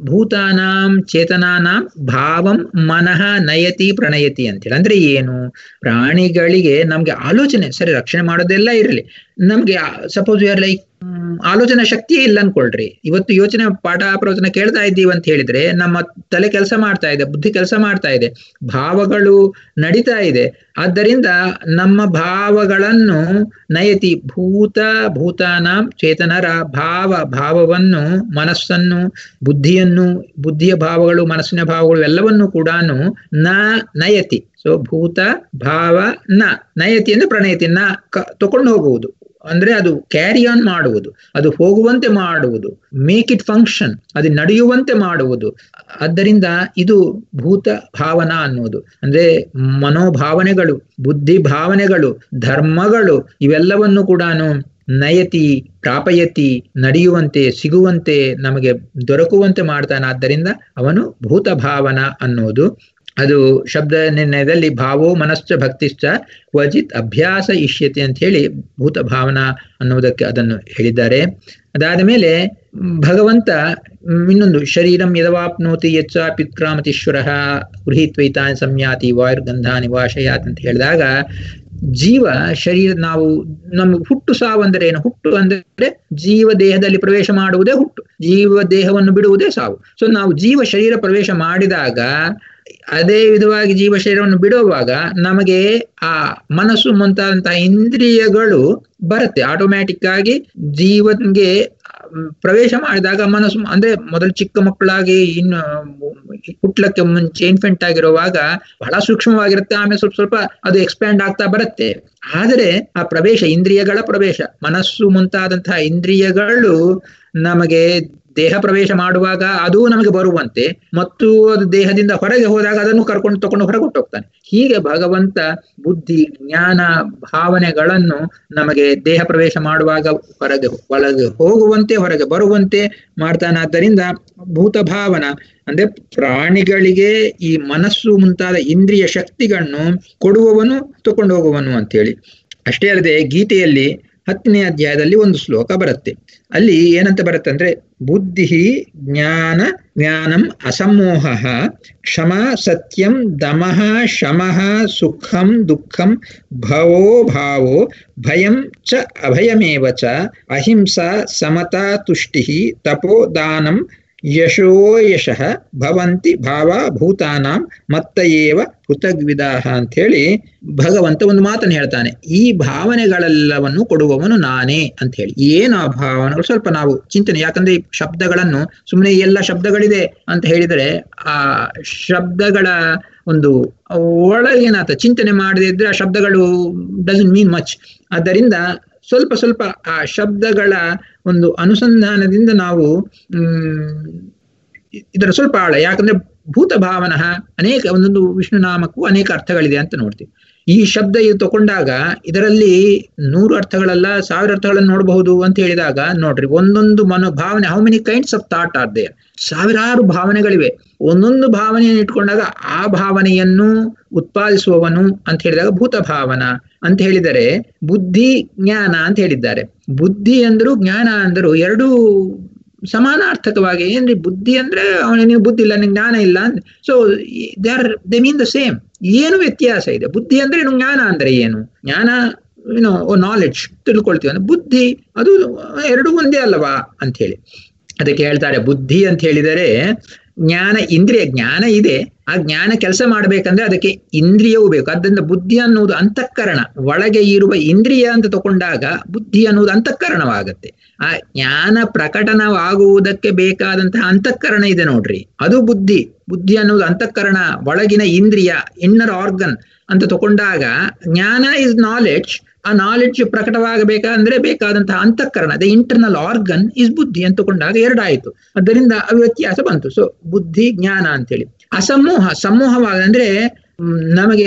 ಭೂತಾನಾಂ ಚೇತನಾನಾಂ ಭಾವಂ ಮನಃ ನಯತಿ ಪ್ರಣಯತಿ ಅಂತೇಳಿ. ಅಂದ್ರೆ ಏನು? ಪ್ರಾಣಿಗಳಿಗೆ ನಮ್ಗೆ ಆಲೋಚನೆ ಸರಿ, ರಕ್ಷಣೆ ಮಾಡೋದೆಲ್ಲ ಇರಲಿ, ನಮ್ಗೆ ಸಪೋಸ್ ಯು ಆರ್ ಲೈಕ್ ಆಲೋಚನಾ ಶಕ್ತಿಯೇ ಇಲ್ಲ ಅನ್ಕೊಳ್ರಿ. ಇವತ್ತು ಯೋಚನೆ ಪಾಠ ಪ್ರವಚನ ಕೇಳ್ತಾ ಇದ್ದೀವಿ ಅಂತ ಹೇಳಿದ್ರೆ ನಮ್ಮ ತಲೆ ಕೆಲಸ ಮಾಡ್ತಾ ಇದೆ, ಬುದ್ಧಿ ಕೆಲಸ ಮಾಡ್ತಾ ಇದೆ, ಭಾವಗಳು ನಡೀತಾ ಇದೆ. ಆದ್ದರಿಂದ ನಮ್ಮ ಭಾವಗಳನ್ನು ನಯತಿ ಭೂತ ಭೂತಾನಾಂ ಚೇತನರ ಭಾವ ಭಾವವನ್ನು, ಮನಸ್ಸನ್ನು, ಬುದ್ಧಿಯನ್ನು, ಬುದ್ಧಿಯ ಭಾವಗಳು, ಮನಸ್ಸಿನ ಭಾವಗಳು ಎಲ್ಲವನ್ನೂ ಕೂಡ ನ ನಯತಿ. ಸೊ ಭೂತ ಭಾವ ನ ನಯತಿ ಅಂದ್ರೆ ಪ್ರಣಯತಿ, ನ ತಕೊಂಡು ಹೋಗುವುದು ಅಂದ್ರೆ ಅದು ಕ್ಯಾರಿ ಆನ್ ಮಾಡುವುದು, ಅದು ಹೋಗುವಂತೆ ಮಾಡುವುದು, ಮೇಕ್ ಇಟ್ ಫಂಕ್ಷನ್, ಅದು ನಡೆಯುವಂತೆ ಮಾಡುವುದು. ಆದ್ದರಿಂದ ಇದು ಭೂತ ಭಾವನಾ ಅನ್ನುವುದು. ಅಂದ್ರೆ ಮನೋಭಾವನೆಗಳು, ಬುದ್ಧಿ ಭಾವನೆಗಳು, ಧರ್ಮಗಳು ಇವೆಲ್ಲವನ್ನು ಕೂಡ ನಯತಿ ಪ್ರಾಪಯತಿ, ನಡೆಯುವಂತೆ, ಸಿಗುವಂತೆ, ನಮಗೆ ದೊರಕುವಂತೆ ಮಾಡ್ತಾನೆ. ಆದ್ದರಿಂದ ಅವನು ಭೂತ ಭಾವನಾ ಅನ್ನೋದು. ಅದು ಶಬ್ದ ನಿರ್ಣಯದಲ್ಲಿ ಭಾವೋ ಮನಶ್ಚ ಭಕ್ತಿಶ್ಚ ಕ್ವಚಿತ್ ಅಭ್ಯಾಸ ಇಷ್ಯತೆ ಅಂತ ಹೇಳಿ ಭೂತ ಭಾವನಾ ಅನ್ನುವುದಕ್ಕೆ ಅದನ್ನು ಹೇಳಿದ್ದಾರೆ. ಅದಾದ ಮೇಲೆ ಭಗವಂತ ಇನ್ನೊಂದು ಶರೀರಂ ಯದವಾಪ್ನೋತಿ ಯಚ್ಚ ಪಿತ್ರಾಮತೀಶ್ವರ ಗೃಹೀತ್ವೈತಾನ್ ಸಂಯಾತಿ ವಾಯುರ್ಗಂಧಾನಿ ವಾಶಯಾತ್ ಅಂತ ಹೇಳಿದಾಗ, ಜೀವ ಶರೀರ, ನಾವು ನಮ್ಮ ಹುಟ್ಟು ಸಾವು ಅಂದ್ರೆ ಏನು? ಹುಟ್ಟು ಅಂದ್ರೆ ಜೀವ ದೇಹದಲ್ಲಿ ಪ್ರವೇಶ ಮಾಡುವುದೇ ಹುಟ್ಟು, ಜೀವ ದೇಹವನ್ನು ಬಿಡುವುದೇ ಸಾವು. ಸೊ ನಾವು ಜೀವ ಶರೀರ ಪ್ರವೇಶ ಮಾಡಿದಾಗ, ಅದೇ ವಿಧವಾಗಿ ಜೀವ ಶರೀರವನ್ನು ಬಿಡುವಾಗ ನಮಗೆ ಆ ಮನಸ್ಸು ಮುಂತಾದಂತಹ ಇಂದ್ರಿಯಗಳು ಬರುತ್ತೆ. ಆಟೋಮ್ಯಾಟಿಕ್ ಆಗಿ ಜೀವನ್ಗೆ ಪ್ರವೇಶ ಮಾಡಿದಾಗ ಮನಸ್ಸು ಅಂದ್ರೆ ಮೊದಲು ಚಿಕ್ಕ ಮಕ್ಕಳಾಗಿ ಇನ್ನು ಹುಟ್ಲಕ್ಕೆ ಮುಂಚೆ ಇನ್ಫೆಂಟ್ ಆಗಿರುವಾಗ ಬಹಳ ಸೂಕ್ಷ್ಮವಾಗಿರುತ್ತೆ, ಆಮೇಲೆ ಸ್ವಲ್ಪ ಸ್ವಲ್ಪ ಅದು ಎಕ್ಸ್ಪ್ಯಾಂಡ್ ಆಗ್ತಾ ಬರುತ್ತೆ. ಆದರೆ ಆ ಪ್ರವೇಶ, ಇಂದ್ರಿಯಗಳ ಪ್ರವೇಶ, ಮನಸ್ಸು ಮುಂತಾದಂತಹ ಇಂದ್ರಿಯಗಳು ನಮಗೆ ದೇಹ ಪ್ರವೇಶ ಮಾಡುವಾಗ ಅದು ನಮಗೆ ಬರುವಂತೆ, ಮತ್ತು ಅದು ದೇಹದಿಂದ ಹೊರಗೆ ಹೋದಾಗ ಅದನ್ನು ಕರ್ಕೊಂಡು ತಕೊಂಡು ಹೊರಗೆ ಹೋಗ್ತಾನೆ. ಹೀಗೆ ಭಗವಂತ ಬುದ್ಧಿ, ಜ್ಞಾನ, ಭಾವನೆಗಳನ್ನು ನಮಗೆ ದೇಹ ಪ್ರವೇಶ ಮಾಡುವಾಗ ಹೊರಗೆ ಒಳಗೆ ಹೋಗುವಂತೆ, ಹೊರಗೆ ಬರುವಂತೆ ಮಾಡ್ತಾನೆ. ಆದ್ದರಿಂದ ಭೂತ ಭಾವನ ಅಂದ್ರೆ ಪ್ರಾಣಿಗಳಿಗೆ ಈ ಮನಸ್ಸು ಮುಂತಾದ ಇಂದ್ರಿಯ ಶಕ್ತಿಗಳನ್ನು ಕೊಡುವವನು, ತಕೊಂಡು ಹೋಗುವನು ಅಂತೇಳಿ. ಅಷ್ಟೇ ಅಲ್ಲದೆ ಗೀತೆಯಲ್ಲಿ ಹತ್ತನೇ ಅಧ್ಯಾಯದಲ್ಲಿ ಒಂದು ಶ್ಲೋಕ ಬರುತ್ತೆ. ಅಲ್ಲಿ ಏನಂತ ಬರುತ್ತೆ ಅಂದ್ರೆ, ಬುದ್ಧಿ ಜ್ಞಾನ ಜ್ಞಾನಂ ಅಸಮೋಹ ಕ್ಷಮ ಸತ್ಯಂ ದಮಃ ಶಮಃ ಸುಖಂ ದುಃಖಂ ಭವೋ ಭಾವೋ ಭಯಂ ಚ ಅಭಯಮೇವ ಚ ಅಹಿಂಸಾ ಸಮತಾ ತುಷ್ಟಿ ತಪೋ ದಾನಂ ಯಶೋ ಯಶಃ ಭವಂತಿ ಭಾವ ಭೂತಾನಾಂ ಮತ್ತಯೇವ ಪೃಥಗ್ವಿದಾಹ ಅಂತ ಹೇಳಿ ಭಗವಂತ ಒಂದು ಮಾತನ್ನು ಹೇಳ್ತಾನೆ. ಈ ಭಾವನೆಗಳೆಲ್ಲವನ್ನು ಕೊಡುವವನು ನಾನೇ ಅಂತ ಹೇಳಿ. ಏನು ಆ ಭಾವನೆಗಳು? ಸ್ವಲ್ಪ ನಾವು ಚಿಂತನೆ, ಯಾಕಂದ್ರೆ ಈ ಶಬ್ದಗಳನ್ನು ಸುಮ್ಮನೆ ಎಲ್ಲ ಶಬ್ದಗಳಿದೆ ಅಂತ ಹೇಳಿದರೆ ಆ ಶಬ್ದಗಳ ಒಂದು ಒಳಗೇನಾತ ಚಿಂತನೆ ಮಾಡದೇ ಇದ್ರೆ ಆ ಶಬ್ದಗಳು ಡಸಂಟ್ ಮೀನ್ ಮಚ್. ಆದ್ದರಿಂದ ಸ್ವಲ್ಪ ಸ್ವಲ್ಪ ಆ ಶಬ್ದಗಳ ಒಂದು ಅನುಸಂಧಾನದಿಂದ ನಾವು ಹ್ಮ್ ಇದರ ಸ್ವಲ್ಪ ಆಳ, ಯಾಕಂದ್ರೆ ಭೂತ ಭಾವನ ಅನೇಕ, ಒಂದೊಂದು ವಿಷ್ಣು ನಾಮಕ್ಕೂ ಅನೇಕ ಅರ್ಥಗಳಿದೆ ಅಂತ ನೋಡ್ತೀವಿ. ಈ ಶಬ್ದ ಇದು ತಗೊಂಡಾಗ ಇದರಲ್ಲಿ ನೂರು ಅರ್ಥಗಳಲ್ಲ, ಸಾವಿರ ಅರ್ಥಗಳನ್ನು ನೋಡಬಹುದು ಅಂತ ಹೇಳಿದಾಗ ನೋಡ್ರಿ, ಒಂದೊಂದು ಮನೋಭಾವನೆ, how many kinds of thought are there, ಸಾವಿರಾರು ಭಾವನೆಗಳಿವೆ. ಒಂದೊಂದು ಭಾವನೆಯನ್ನು ಇಟ್ಕೊಂಡಾಗ ಆ ಭಾವನೆಯನ್ನು ಉತ್ಪಾದಿಸುವವನು ಅಂತ ಹೇಳಿದಾಗ ಭೂತ ಭಾವನ ಅಂತ ಹೇಳಿದರೆ, ಬುದ್ಧಿ ಜ್ಞಾನ ಅಂತ ಹೇಳಿದ್ದಾರೆ. ಬುದ್ಧಿ ಅಂದ್ರು ಜ್ಞಾನ ಅಂದ್ರು ಎರಡು ಸಮಾನಾರ್ಥಕವಾಗಿ. ಏನ್ರಿ ಬುದ್ಧಿ ಅಂದ್ರೆ ಅವನಿಗೆ ನೀವು ಬುದ್ಧಿ ಇಲ್ಲ, ನಿಮ್ಗೆ ಜ್ಞಾನ ಇಲ್ಲ. So they are they mean the same. ಏನು ವ್ಯತ್ಯಾಸ ಇದೆ? ಬುದ್ಧಿ ಅಂದ್ರೆ ಏನು, ಜ್ಞಾನ ಅಂದ್ರೆ ಏನು? ಜ್ಞಾನ ಏನೋ ನಾಲೆಡ್ಜ್ ತಿಳ್ಕೊಳ್ತೀವಿ ಅಂದ್ರೆ, ಬುದ್ಧಿ ಅದು ಎರಡು ಒಂದೇ ಅಲ್ಲವಾ ಅಂತ ಹೇಳಿ ಅದಕ್ಕೆ ಹೇಳ್ತಾರೆ. ಬುದ್ಧಿ ಅಂತ ಹೇಳಿದರೆ ಜ್ಞಾನ, ಇಂದ್ರಿಯ ಜ್ಞಾನ ಇದೆ, ಆ ಜ್ಞಾನ ಕೆಲಸ ಮಾಡ್ಬೇಕಂದ್ರೆ ಅದಕ್ಕೆ ಇಂದ್ರಿಯವೂ ಬೇಕು. ಆದ್ದರಿಂದ ಬುದ್ಧಿ ಅನ್ನುವುದು ಅಂತಃಕರಣ, ಒಳಗೆ ಇರುವ ಇಂದ್ರಿಯ ಅಂತ ತಗೊಂಡಾಗ ಬುದ್ಧಿ ಅನ್ನುವುದು ಅಂತಃಕರಣವಾಗತ್ತೆ. ಆ ಜ್ಞಾನ ಪ್ರಕಟನವಾಗುವುದಕ್ಕೆ ಬೇಕಾದಂತಹ ಅಂತಃಕರಣ ಇದೆ ನೋಡ್ರಿ, ಅದು ಬುದ್ಧಿ. ಬುದ್ಧಿ ಅನ್ನುವುದು ಅಂತಃಕರಣ, ಒಳಗಿನ ಇಂದ್ರಿಯ, ಇನ್ನರ್ ಆರ್ಗನ್ ಅಂತ ತಗೊಂಡಾಗ ಜ್ಞಾನ ಇಸ್ ನಾಲೆಡ್ಜ್. ಆ ನಾಲೆಡ್ಜ್ ಪ್ರಕಟವಾಗಬೇಕಂದ್ರೆ ಬೇಕಾದಂತಹ ಅಂತಃಕರಣ, ದ ಇಂಟರ್ನಲ್ ಆರ್ಗನ್ ಇಸ್ ಬುದ್ಧಿ ಅಂತ ತಗೊಂಡಾಗ ಎರಡಾಯಿತು. ಅದರಿಂದ ಆ ವ್ಯತ್ಯಾಸ ಬಂತು. ಸೊ ಬುದ್ಧಿ ಜ್ಞಾನ ಅಂತೇಳಿ. ಅಸಮೂಹ, ಸಮೂಹವಾಗ ಅಂದ್ರೆ ನಮಗೆ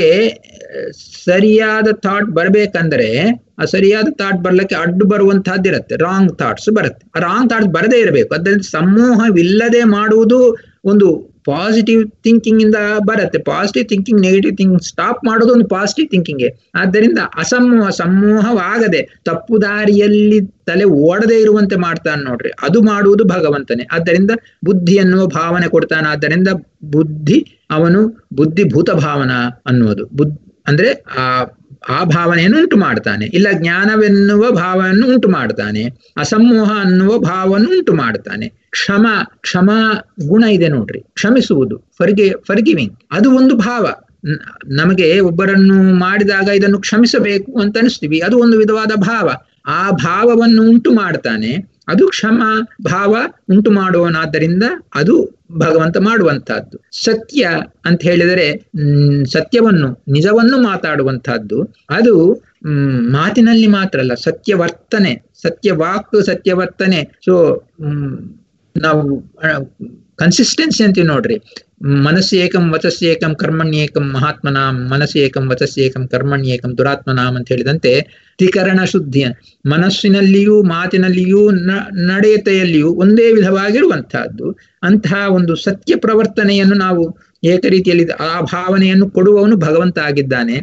ಸರಿಯಾದ ಥಾಟ್ ಬರ್ಬೇಕಂದ್ರೆ ಆ ಸರಿಯಾದ ಥಾಟ್ ಬರ್ಲಿಕ್ಕೆ ಅಡ್ಡು ಬರುವಂತಹದ್ದಿರತ್ತೆ, ರಾಂಗ್ ಥಾಟ್ಸ್ ಬರುತ್ತೆ. ಆ ರಾಂಗ್ ಥಾಟ್ಸ್ ಬರದೇ ಇರಬೇಕು. ಅದರಿಂದ ಸಮೂಹವಿಲ್ಲದೆ ಮಾಡುವುದು ಒಂದು ಪಾಸಿಟಿವ್ ಥಿಂಕಿಂಗ್ ಇಂದ ಬರುತ್ತೆ. Positive thinking, negative thinking stop ಮಾಡೋದು ಒಂದು ಪಾಸಿಟಿವ್ ಥಿಂಕಿಂಗ್. ಆದ್ದರಿಂದ ಅಸಮೂಹ, ಸಮೂಹವಾಗದೆ ತಪ್ಪು ದಾರಿಯಲ್ಲಿ ತಲೆ ಓಡದೆ ಇರುವಂತೆ ಮಾಡ್ತಾನೆ ನೋಡ್ರಿ, ಅದು ಮಾಡುವುದು ಭಗವಂತನೇ. ಆದ್ದರಿಂದ ಬುದ್ಧಿ ಅನ್ನುವ ಭಾವನೆ ಕೊಡ್ತಾನೆ. ಆದ್ದರಿಂದ ಬುದ್ಧಿ ಅವನು ಬುದ್ಧಿಭೂತ ಭಾವನ ಅನ್ನುವುದು ಬುದ್ಧಿ ಅಂದ್ರೆ ಆ ಆ ಭಾವನೆಯನ್ನು ಉಂಟು ಮಾಡ್ತಾನೆ. ಇಲ್ಲ ಜ್ಞಾನವೆನ್ನುವ ಭಾವವನ್ನು ಉಂಟು ಮಾಡ್ತಾನೆ, ಅಸಮೂಹ ಅನ್ನುವ ಭಾವವನ್ನು ಉಂಟು ಮಾಡ್ತಾನೆ. ಕ್ಷಮ, ಕ್ಷಮ ಗುಣ ಇದೆ ನೋಡ್ರಿ, ಕ್ಷಮಿಸುವುದು, ಫರ್ಗೆ ಫರ್ಗಿವಿಂಗ್, ಅದು ಒಂದು ಭಾವ. ನಮಗೆ ಒಬ್ಬರನ್ನು ಮಾಡಿದಾಗ ಇದನ್ನು ಕ್ಷಮಿಸಬೇಕು ಅಂತ ಅನಿಸ್ತೀವಿ, ಅದು ಒಂದು ವಿಧವಾದ ಭಾವ. ಆ ಭಾವವನ್ನು ಉಂಟು ಮಾಡ್ತಾನೆ, ಅದು ಕ್ಷಮ ಭಾವ ಉಂಟು ಮಾಡುವನಾದ್ದರಿಂದ ಅದು ಭಗವಂತ ಮಾಡುವಂತಹದ್ದು. ಸತ್ಯ ಅಂತ ಹೇಳಿದರೆ ಹ್ಮ್ ಸತ್ಯವನ್ನು, ನಿಜವನ್ನು ಮಾತಾಡುವಂತಹದ್ದು. ಅದು ಹ್ಮ್ ಮಾತಿನಲ್ಲಿ ಮಾತ್ರ ಅಲ್ಲ, ಸತ್ಯವರ್ತನೆ, ಸತ್ಯವಾಕ್, ಸತ್ಯವರ್ತನೆ. ಸೊ ಹ್ಮ್ ನಾವು ಕನ್ಸಿಸ್ಟೆನ್ಸಿ ಅಂತೀವಿ ನೋಡ್ರಿ. ಮನಸ್ಸು ಏಕಂ ವಚಸ್ಸು ಏಕಂ ಕರ್ಮಣ್ಯೇಕಂ ಮಹಾತ್ಮನಾಂ, ಮನಸ್ಸು ಏಕಂ ವಚಸ್ಸು ಏಕಂ ಕರ್ಮಣ್ಯೇಕಂ ದುರಾತ್ಮನಾಂ ಅಂತ ಹೇಳಿದಂತೆ ತ್ರಿಕರಣ ಶುದ್ಧಿಯ ಮನಸ್ಸಿನಲ್ಲಿಯೂ ಮಾತಿನಲ್ಲಿಯೂ ನಡೆಯತೆಯಲ್ಲಿಯೂ ಒಂದೇ ವಿಧವಾಗಿರುವಂತಹದ್ದು. ಅಂತಹ ಒಂದು ಸತ್ಯ ಪ್ರವರ್ತನೆಯನ್ನು ನಾವು ಏಕರೀತಿಯಲ್ಲಿ ಆ ಭಾವನೆಯನ್ನು ಕೊಡುವವನು ಭಗವಂತ ಆಗಿದ್ದಾನೆ.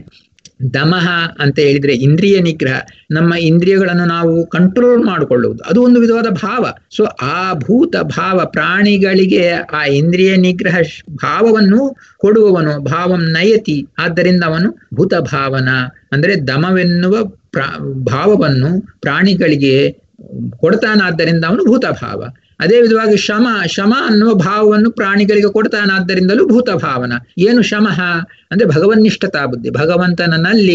ದಮಃ ಅಂತ ಹೇಳಿದ್ರೆ ಇಂದ್ರಿಯ ನಿಗ್ರಹ, ನಮ್ಮ ಇಂದ್ರಿಯಗಳನ್ನು ನಾವು ಕಂಟ್ರೋಲ್ ಮಾಡಿಕೊಳ್ಳುವುದು, ಅದು ಒಂದು ವಿಧವಾದ ಭಾವ. ಸೊ ಆ ಭೂತ ಭಾವ ಪ್ರಾಣಿಗಳಿಗೆ ಆ ಇಂದ್ರಿಯ ನಿಗ್ರಹ ಭಾವವನ್ನು ಕೊಡುವವನು ಭಾವಂ ನಯತಿ. ಆದ್ದರಿಂದ ಅವನು ಭೂತ ಭಾವನ ಅಂದ್ರೆ ದಮವೆನ್ನುವ ಪ್ರಾ ಭಾವವನ್ನು ಪ್ರಾಣಿಗಳಿಗೆ ಕೊಡ್ತಾನಾದ್ದರಿಂದ ಅವನು ಭೂತ ಭಾವ. ಅದೇ ವಿಧವಾಗಿ ಶಮ, ಶಮ ಅನ್ನುವ ಭಾವವನ್ನು ಪ್ರಾಣಿಗಳಿಗೆ ಕೊಡ್ತಾನಾದ್ದರಿಂದಲೂ ಭೂತ ಭಾವನ. ಏನು ಶಮಃ ಅಂದ್ರೆ ಭಗವನ್ನಿಷ್ಠತಾ ಬುದ್ಧಿ, ಭಗವಂತನಲ್ಲಿ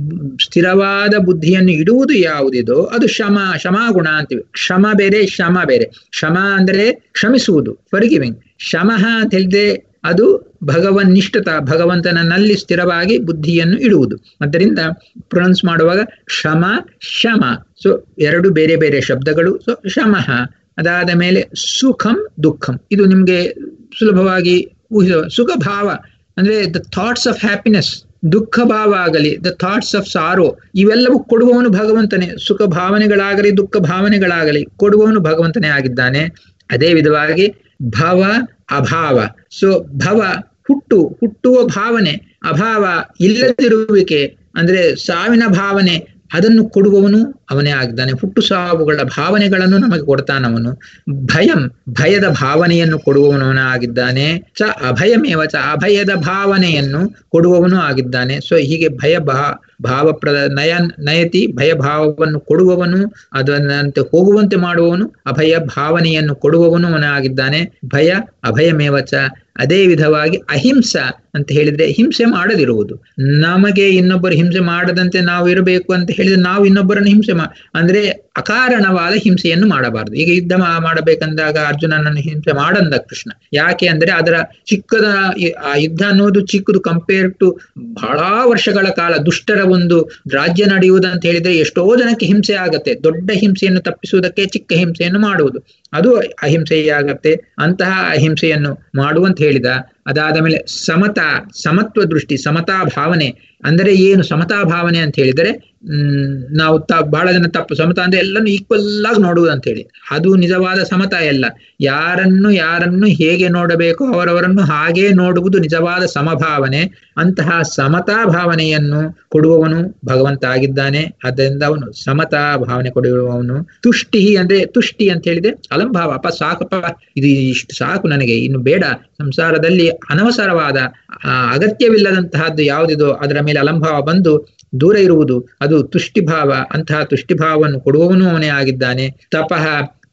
ಸ್ಥಿರವಾದ ಬುದ್ಧಿಯನ್ನು ಇಡುವುದು ಯಾವುದಿದೋ ಅದು ಶಮ, ಶಮಾಗುಣ ಅಂತೀವಿ. ಕ್ಷಮ ಬೇರೆ, ಶಮ ಬೇರೆ. ಶಮ ಅಂದ್ರೆ ಕ್ಷಮಿಸುವುದು, ಫರ್ಗಿವಿಂಗ್. ಶಮಃ ಅಂತ ಹೇಳಿದ್ರೆ ಅದು ಭಗವನ್ನಿಷ್ಠತ, ಭಗವಂತನಲ್ಲಿ ಸ್ಥಿರವಾಗಿ ಬುದ್ಧಿಯನ್ನು ಇಡುವುದು. ಆದ್ದರಿಂದ ಪ್ರೊನೌನ್ಸ್ ಮಾಡುವಾಗ ಕ್ಷಮ, ಶಮ. ಸೊ ಎರಡು ಬೇರೆ ಬೇರೆ ಶಬ್ದಗಳು. ಸೊ ಶಮಃ. ಅದಾದ ಮೇಲೆ ಸುಖಂ, ದುಃಖಂ. ಇದು ನಿಮ್ಗೆ ಸುಲಭವಾಗಿ ಊಹಿಸುವ ಸುಖ ಭಾವ ಅಂದ್ರೆ ದ ಥಾಟ್ಸ್ ಆಫ್ ಹ್ಯಾಪಿನೆಸ್. ದುಃಖ ಭಾವ ಆಗಲಿ, ದ ಥಾಟ್ಸ್ ಆಫ್ ಸಾರೋ, ಇವೆಲ್ಲವೂ ಕೊಡುವವನು ಭಗವಂತನೇ. ಸುಖ ಭಾವನೆಗಳಾಗಲಿ ದುಃಖ ಭಾವನೆಗಳಾಗಲಿ ಕೊಡುವವನು ಭಗವಂತನೇ ಆಗಿದ್ದಾನೆ. ಅದೇ ವಿಧವಾಗಿ ಭವ, ಅಭಾವ. ಸೊ ಭವ ಹುಟ್ಟು, ಹುಟ್ಟುವ ಭಾವನೆ, ಅಭಾವ ಇಲ್ಲದಿರುವಿಕೆ ಅಂದ್ರೆ ಸಾವಿನ ಭಾವನೆ, ಅದನ್ನು ಕೊಡುವವನು ಅವನೇ ಆಗಿದ್ದಾನೆ. ಹುಟ್ಟು ಸಾವುಗಳ ಭಾವನೆಗಳನ್ನು ನಮಗೆ ಕೊಡ್ತಾನವನು. ಭಯಂ, ಭಯದ ಭಾವನೆಯನ್ನು ಕೊಡುವವನವನ ಆಗಿದ್ದಾನೆ. ಚ ಅಭಯಮೇವ ಚ, ಅಭಯದ ಭಾವನೆಯನ್ನು ಕೊಡುವವನು ಆಗಿದ್ದಾನೆ. ಸೊ ಹೀಗೆ ಭಯ ಭಾ ಭಾವಪ್ರದ ನಯ ನಯತಿ, ಭಯ ಭಾವವನ್ನು ಕೊಡುವವನು, ಅದನ್ನಂತೆ ಹೋಗುವಂತೆ ಮಾಡುವವನು, ಅಭಯ ಭಾವನೆಯನ್ನು ಕೊಡುವವನು ಅವನ ಆಗಿದ್ದಾನೆ. ಭಯ ಅಭಯಮೇವ ಚ. ಅದೇ ವಿಧವಾಗಿ ಅಹಿಂಸ ಅಂತ ಹೇಳಿದ್ರೆ ಹಿಂಸೆ ಮಾಡದಿರುವುದು. ನಮಗೆ ಇನ್ನೊಬ್ಬರು ಹಿಂಸೆ ಮಾಡದಂತೆ ನಾವು ಇರಬೇಕು ಅಂತ ಹೇಳಿದ್ರೆ ನಾವು ಇನ್ನೊಬ್ಬರನ್ನು ಹಿಂಸೆ ಮಾ ಅಂದ್ರೆ ಅಕಾರಣವಾದ ಹಿಂಸೆಯನ್ನು ಮಾಡಬಾರದು. ಈಗ ಯುದ್ಧ ಮಾಡಬೇಕಂದಾಗ ಅರ್ಜುನನನ್ನು ಹಿಂಸೆ ಮಾಡಂದ ಕೃಷ್ಣ. ಯಾಕೆ ಅಂದ್ರೆ ಅದರ ಚಿಕ್ಕದ ಆ ಯುದ್ಧ ಅನ್ನೋದು ಚಿಕ್ಕದು ಕಂಪೇರ್ ಟು ಬಹಳ ವರ್ಷಗಳ ಕಾಲ ದುಷ್ಟರ ಒಂದು ರಾಜ್ಯ ನಡೆಯುವುದಂತ ಹೇಳಿದ್ರೆ ಎಷ್ಟೋ ಜನಕ್ಕೆ ಹಿಂಸೆ ಆಗತ್ತೆ. ದೊಡ್ಡ ಹಿಂಸೆಯನ್ನು ತಪ್ಪಿಸುವುದಕ್ಕೆ ಚಿಕ್ಕ ಹಿಂಸೆಯನ್ನು ಮಾಡುವುದು, ಅದು ಅಹಿಂಸೆಯಾಗತ್ತೆ. ಅಂತಹ ಅಹಿಂಸೆಯನ್ನು ಮಾಡುವಂತ ಹೇಳಿದ. ಅದಾದ ಮೇಲೆ ಸಮತಾ, ಸಮತ್ವ ದೃಷ್ಟಿ, ಸಮತಾ ಭಾವನೆ ಅಂದರೆ ಏನು? ಸಮತಾ ಭಾವನೆ ಅಂತ ಹೇಳಿದರೆ ಹ್ಮ್ ನಾವು ತ ಬಹಳ ಜನ ತಪ್ಪು ಸಮತಾ ಅಂದ್ರೆ ಎಲ್ಲಾನು ಈಕ್ವಲ್ ಆಗಿ ನೋಡುವುದು ಅಂತ ಹೇಳಿ, ಅದು ನಿಜವಾದ ಸಮತಾ ಎಲ್ಲ. ಯಾರನ್ನು ಯಾರನ್ನು ಹೇಗೆ ನೋಡಬೇಕು ಅವರವರನ್ನು ಹಾಗೇ ನೋಡುವುದು ನಿಜವಾದ ಸಮಭಾವನೆ. ಅಂತಹ ಸಮತಾ ಭಾವನೆಯನ್ನು ಕೊಡುವವನು ಭಗವಂತ ಆಗಿದ್ದಾನೆ. ಆದ್ದರಿಂದ ಅವನು ಸಮತಾ ಭಾವನೆ ಕೊಡುವವನು. ತುಷ್ಟಿ ಅಂದ್ರೆ ತುಷ್ಟಿ ಅಂತ ಹೇಳಿದೆ ಅಲಂಭಾವ, ಅಪ್ಪ ಸಾಕಪ್ಪ, ಇದು ಇಷ್ಟು ಸಾಕು ನನಗೆ, ಇನ್ನು ಬೇಡ. ಸಂಸಾರದಲ್ಲಿ ಅನವಸರವಾದ ಅಗತ್ಯವಿಲ್ಲದಂತಹದ್ದು ಯಾವುದಿದೋ ಅದರ ಮೇಲೆ ಅಲಂಭಾವ ಬಂದು ದೂರ ಇರುವುದು, ಅದು ತುಷ್ಟಿಭಾವ. ಅಂತಹ ತುಷ್ಟಿಭಾವವನ್ನು ಕೊಡುವವನು ಅವನೇ ಆಗಿದ್ದಾನೆ. ತಪಃ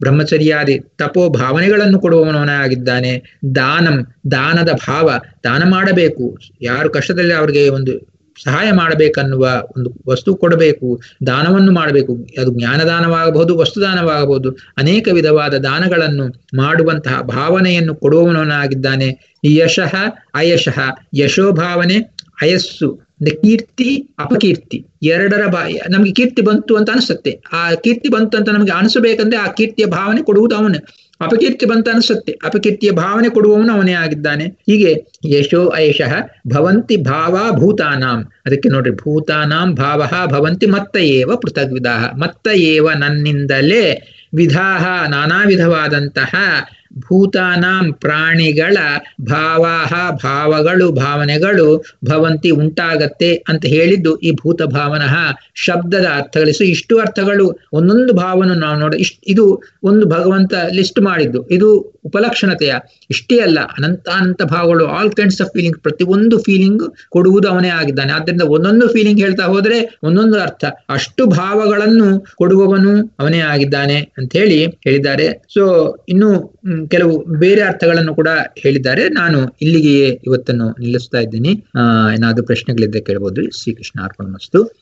ಬ್ರಹ್ಮಚರ್ಯಾದಿ ತಪೋ ಭಾವನೆಗಳನ್ನು ಕೊಡುವವನೇ ಆಗಿದ್ದಾನೆ. ದಾನಂ ದಾನದ ಭಾವ, ದಾನ ಮಾಡಬೇಕು, ಯಾರು ಕಷ್ಟದಲ್ಲಿ ಅವ್ರಿಗೆ ಒಂದು ಸಹಾಯ ಮಾಡಬೇಕನ್ನುವ ಒಂದು ವಸ್ತು ಕೊಡಬೇಕು, ದಾನವನ್ನು ಮಾಡಬೇಕು. ಅದು ಜ್ಞಾನದಾನವಾಗಬಹುದು, ವಸ್ತುದಾನವಾಗಬಹುದು, ಅನೇಕ ವಿಧವಾದ ದಾನಗಳನ್ನು ಮಾಡುವಂತಹ ಭಾವನೆಯನ್ನು ಕೊಡುವವನಾಗಿದ್ದಾನೆ. ಯಶಃ ಅಯಶಃ, ಯಶೋಭಾವನೆ, ಅಯಸ್ಸು ಕೀರ್ತಿ ಅಪಕೀರ್ತಿ ಎರಡರ ಬಾ ನಮ್ಗೆ ಕೀರ್ತಿ ಬಂತು ಅಂತ ಅನಿಸುತ್ತೆ, ಆ ಕೀರ್ತಿ ಬಂತು ಅಂತ ನಮ್ಗೆ ಅನಿಸಬೇಕಂದ್ರೆ ಆ ಕೀರ್ತಿಯ ಭಾವನೆ ಕೊಡುವುದು ಅವನು. ಅಪಕೀರ್ತಿ ಬಂತ ಅನಿಸುತ್ತೆ, ಅಪಕೀರ್ತಿಯ ಭಾವನೆ ಕೊಡುವವನು ಅವನೇ ಆಗಿದ್ದಾನೆ. ಹೀಗೆ ಯಶೋ ಅಯಶಃ ಭವಂತಿ ಭಾವ ಭೂತಾನಾಂ, ಅದಕ್ಕೆ ನೋಡ್ರಿ ಭೂತಾನಾಂ ಭಾವ ಭವಂತಿ ಮತ್ತ ಏವ ಪೃಥಗ್ ವಿಧಾಹ, ಮತ್ತ ಏವ ನನ್ನಿಂದಲೇ ವಿಧಾಹ ನಾನಾ ವಿಧವಾದಂತಹ ಭೂತಾನಾಂ ಪ್ರಾಣಿಗಳ ಭಾವಾಹ ಭಾವಗಳು ಭಾವನೆಗಳು ಭವಂತಿ ಉಂಟಾಗತ್ತೆ ಅಂತ ಹೇಳಿದ್ದು ಈ ಭೂತ ಭಾವನಃ ಶಬ್ದದ ಅರ್ಥಗಳಿಸು. ಇಷ್ಟು ಅರ್ಥಗಳು ಒಂದೊಂದು ಭಾವನ ನಾವು ನೋಡ ಇಷ್ಟ ಇದು ಒಂದು ಭಗವಂತ ಲಿಸ್ಟ್ ಮಾಡಿದ್ದು, ಇದು ಉಪಲಕ್ಷಣತೆಯ ಇಷ್ಟೇ ಅಲ್ಲ, ಅನಂತಾನಂತ ಭಾವಗಳು, ಆಲ್ ಕೈಂಡ್ಸ್ ಆಫ್ ಫೀಲಿಂಗ್, ಪ್ರತಿಯೊಂದು ಫೀಲಿಂಗ್ ಕೊಡುವುದು ಅವನೇ ಆಗಿದ್ದಾನೆ. ಆದ್ರಿಂದ ಒಂದೊಂದು ಫೀಲಿಂಗ್ ಹೇಳ್ತಾ ಹೋದ್ರೆ ಒಂದೊಂದು ಅರ್ಥ, ಅಷ್ಟು ಭಾವಗಳನ್ನು ಕೊಡುವವನು ಅವನೇ ಆಗಿದ್ದಾನೆ ಅಂತ ಹೇಳಿ ಹೇಳಿದ್ದಾರೆ. ಸೊ ಇನ್ನು ಕೆಲವು ಬೇರೆ ಅರ್ಥಗಳನ್ನು ಕೂಡ ಹೇಳಿದ್ದಾರೆ. ನಾನು ಇಲ್ಲಿಗೆಯೇ ಇವತ್ತನ್ನು ನಿಲ್ಲಿಸ್ತಾ ಇದ್ದೀನಿ. ಆ ಏನಾದ್ರು ಪ್ರಶ್ನೆಗಳಿದ್ದರೆ ಕೇಳಬಹುದು. ಶ್ರೀಕೃಷ್ಣ ಅರ್ಪಣಮಸ್ತು.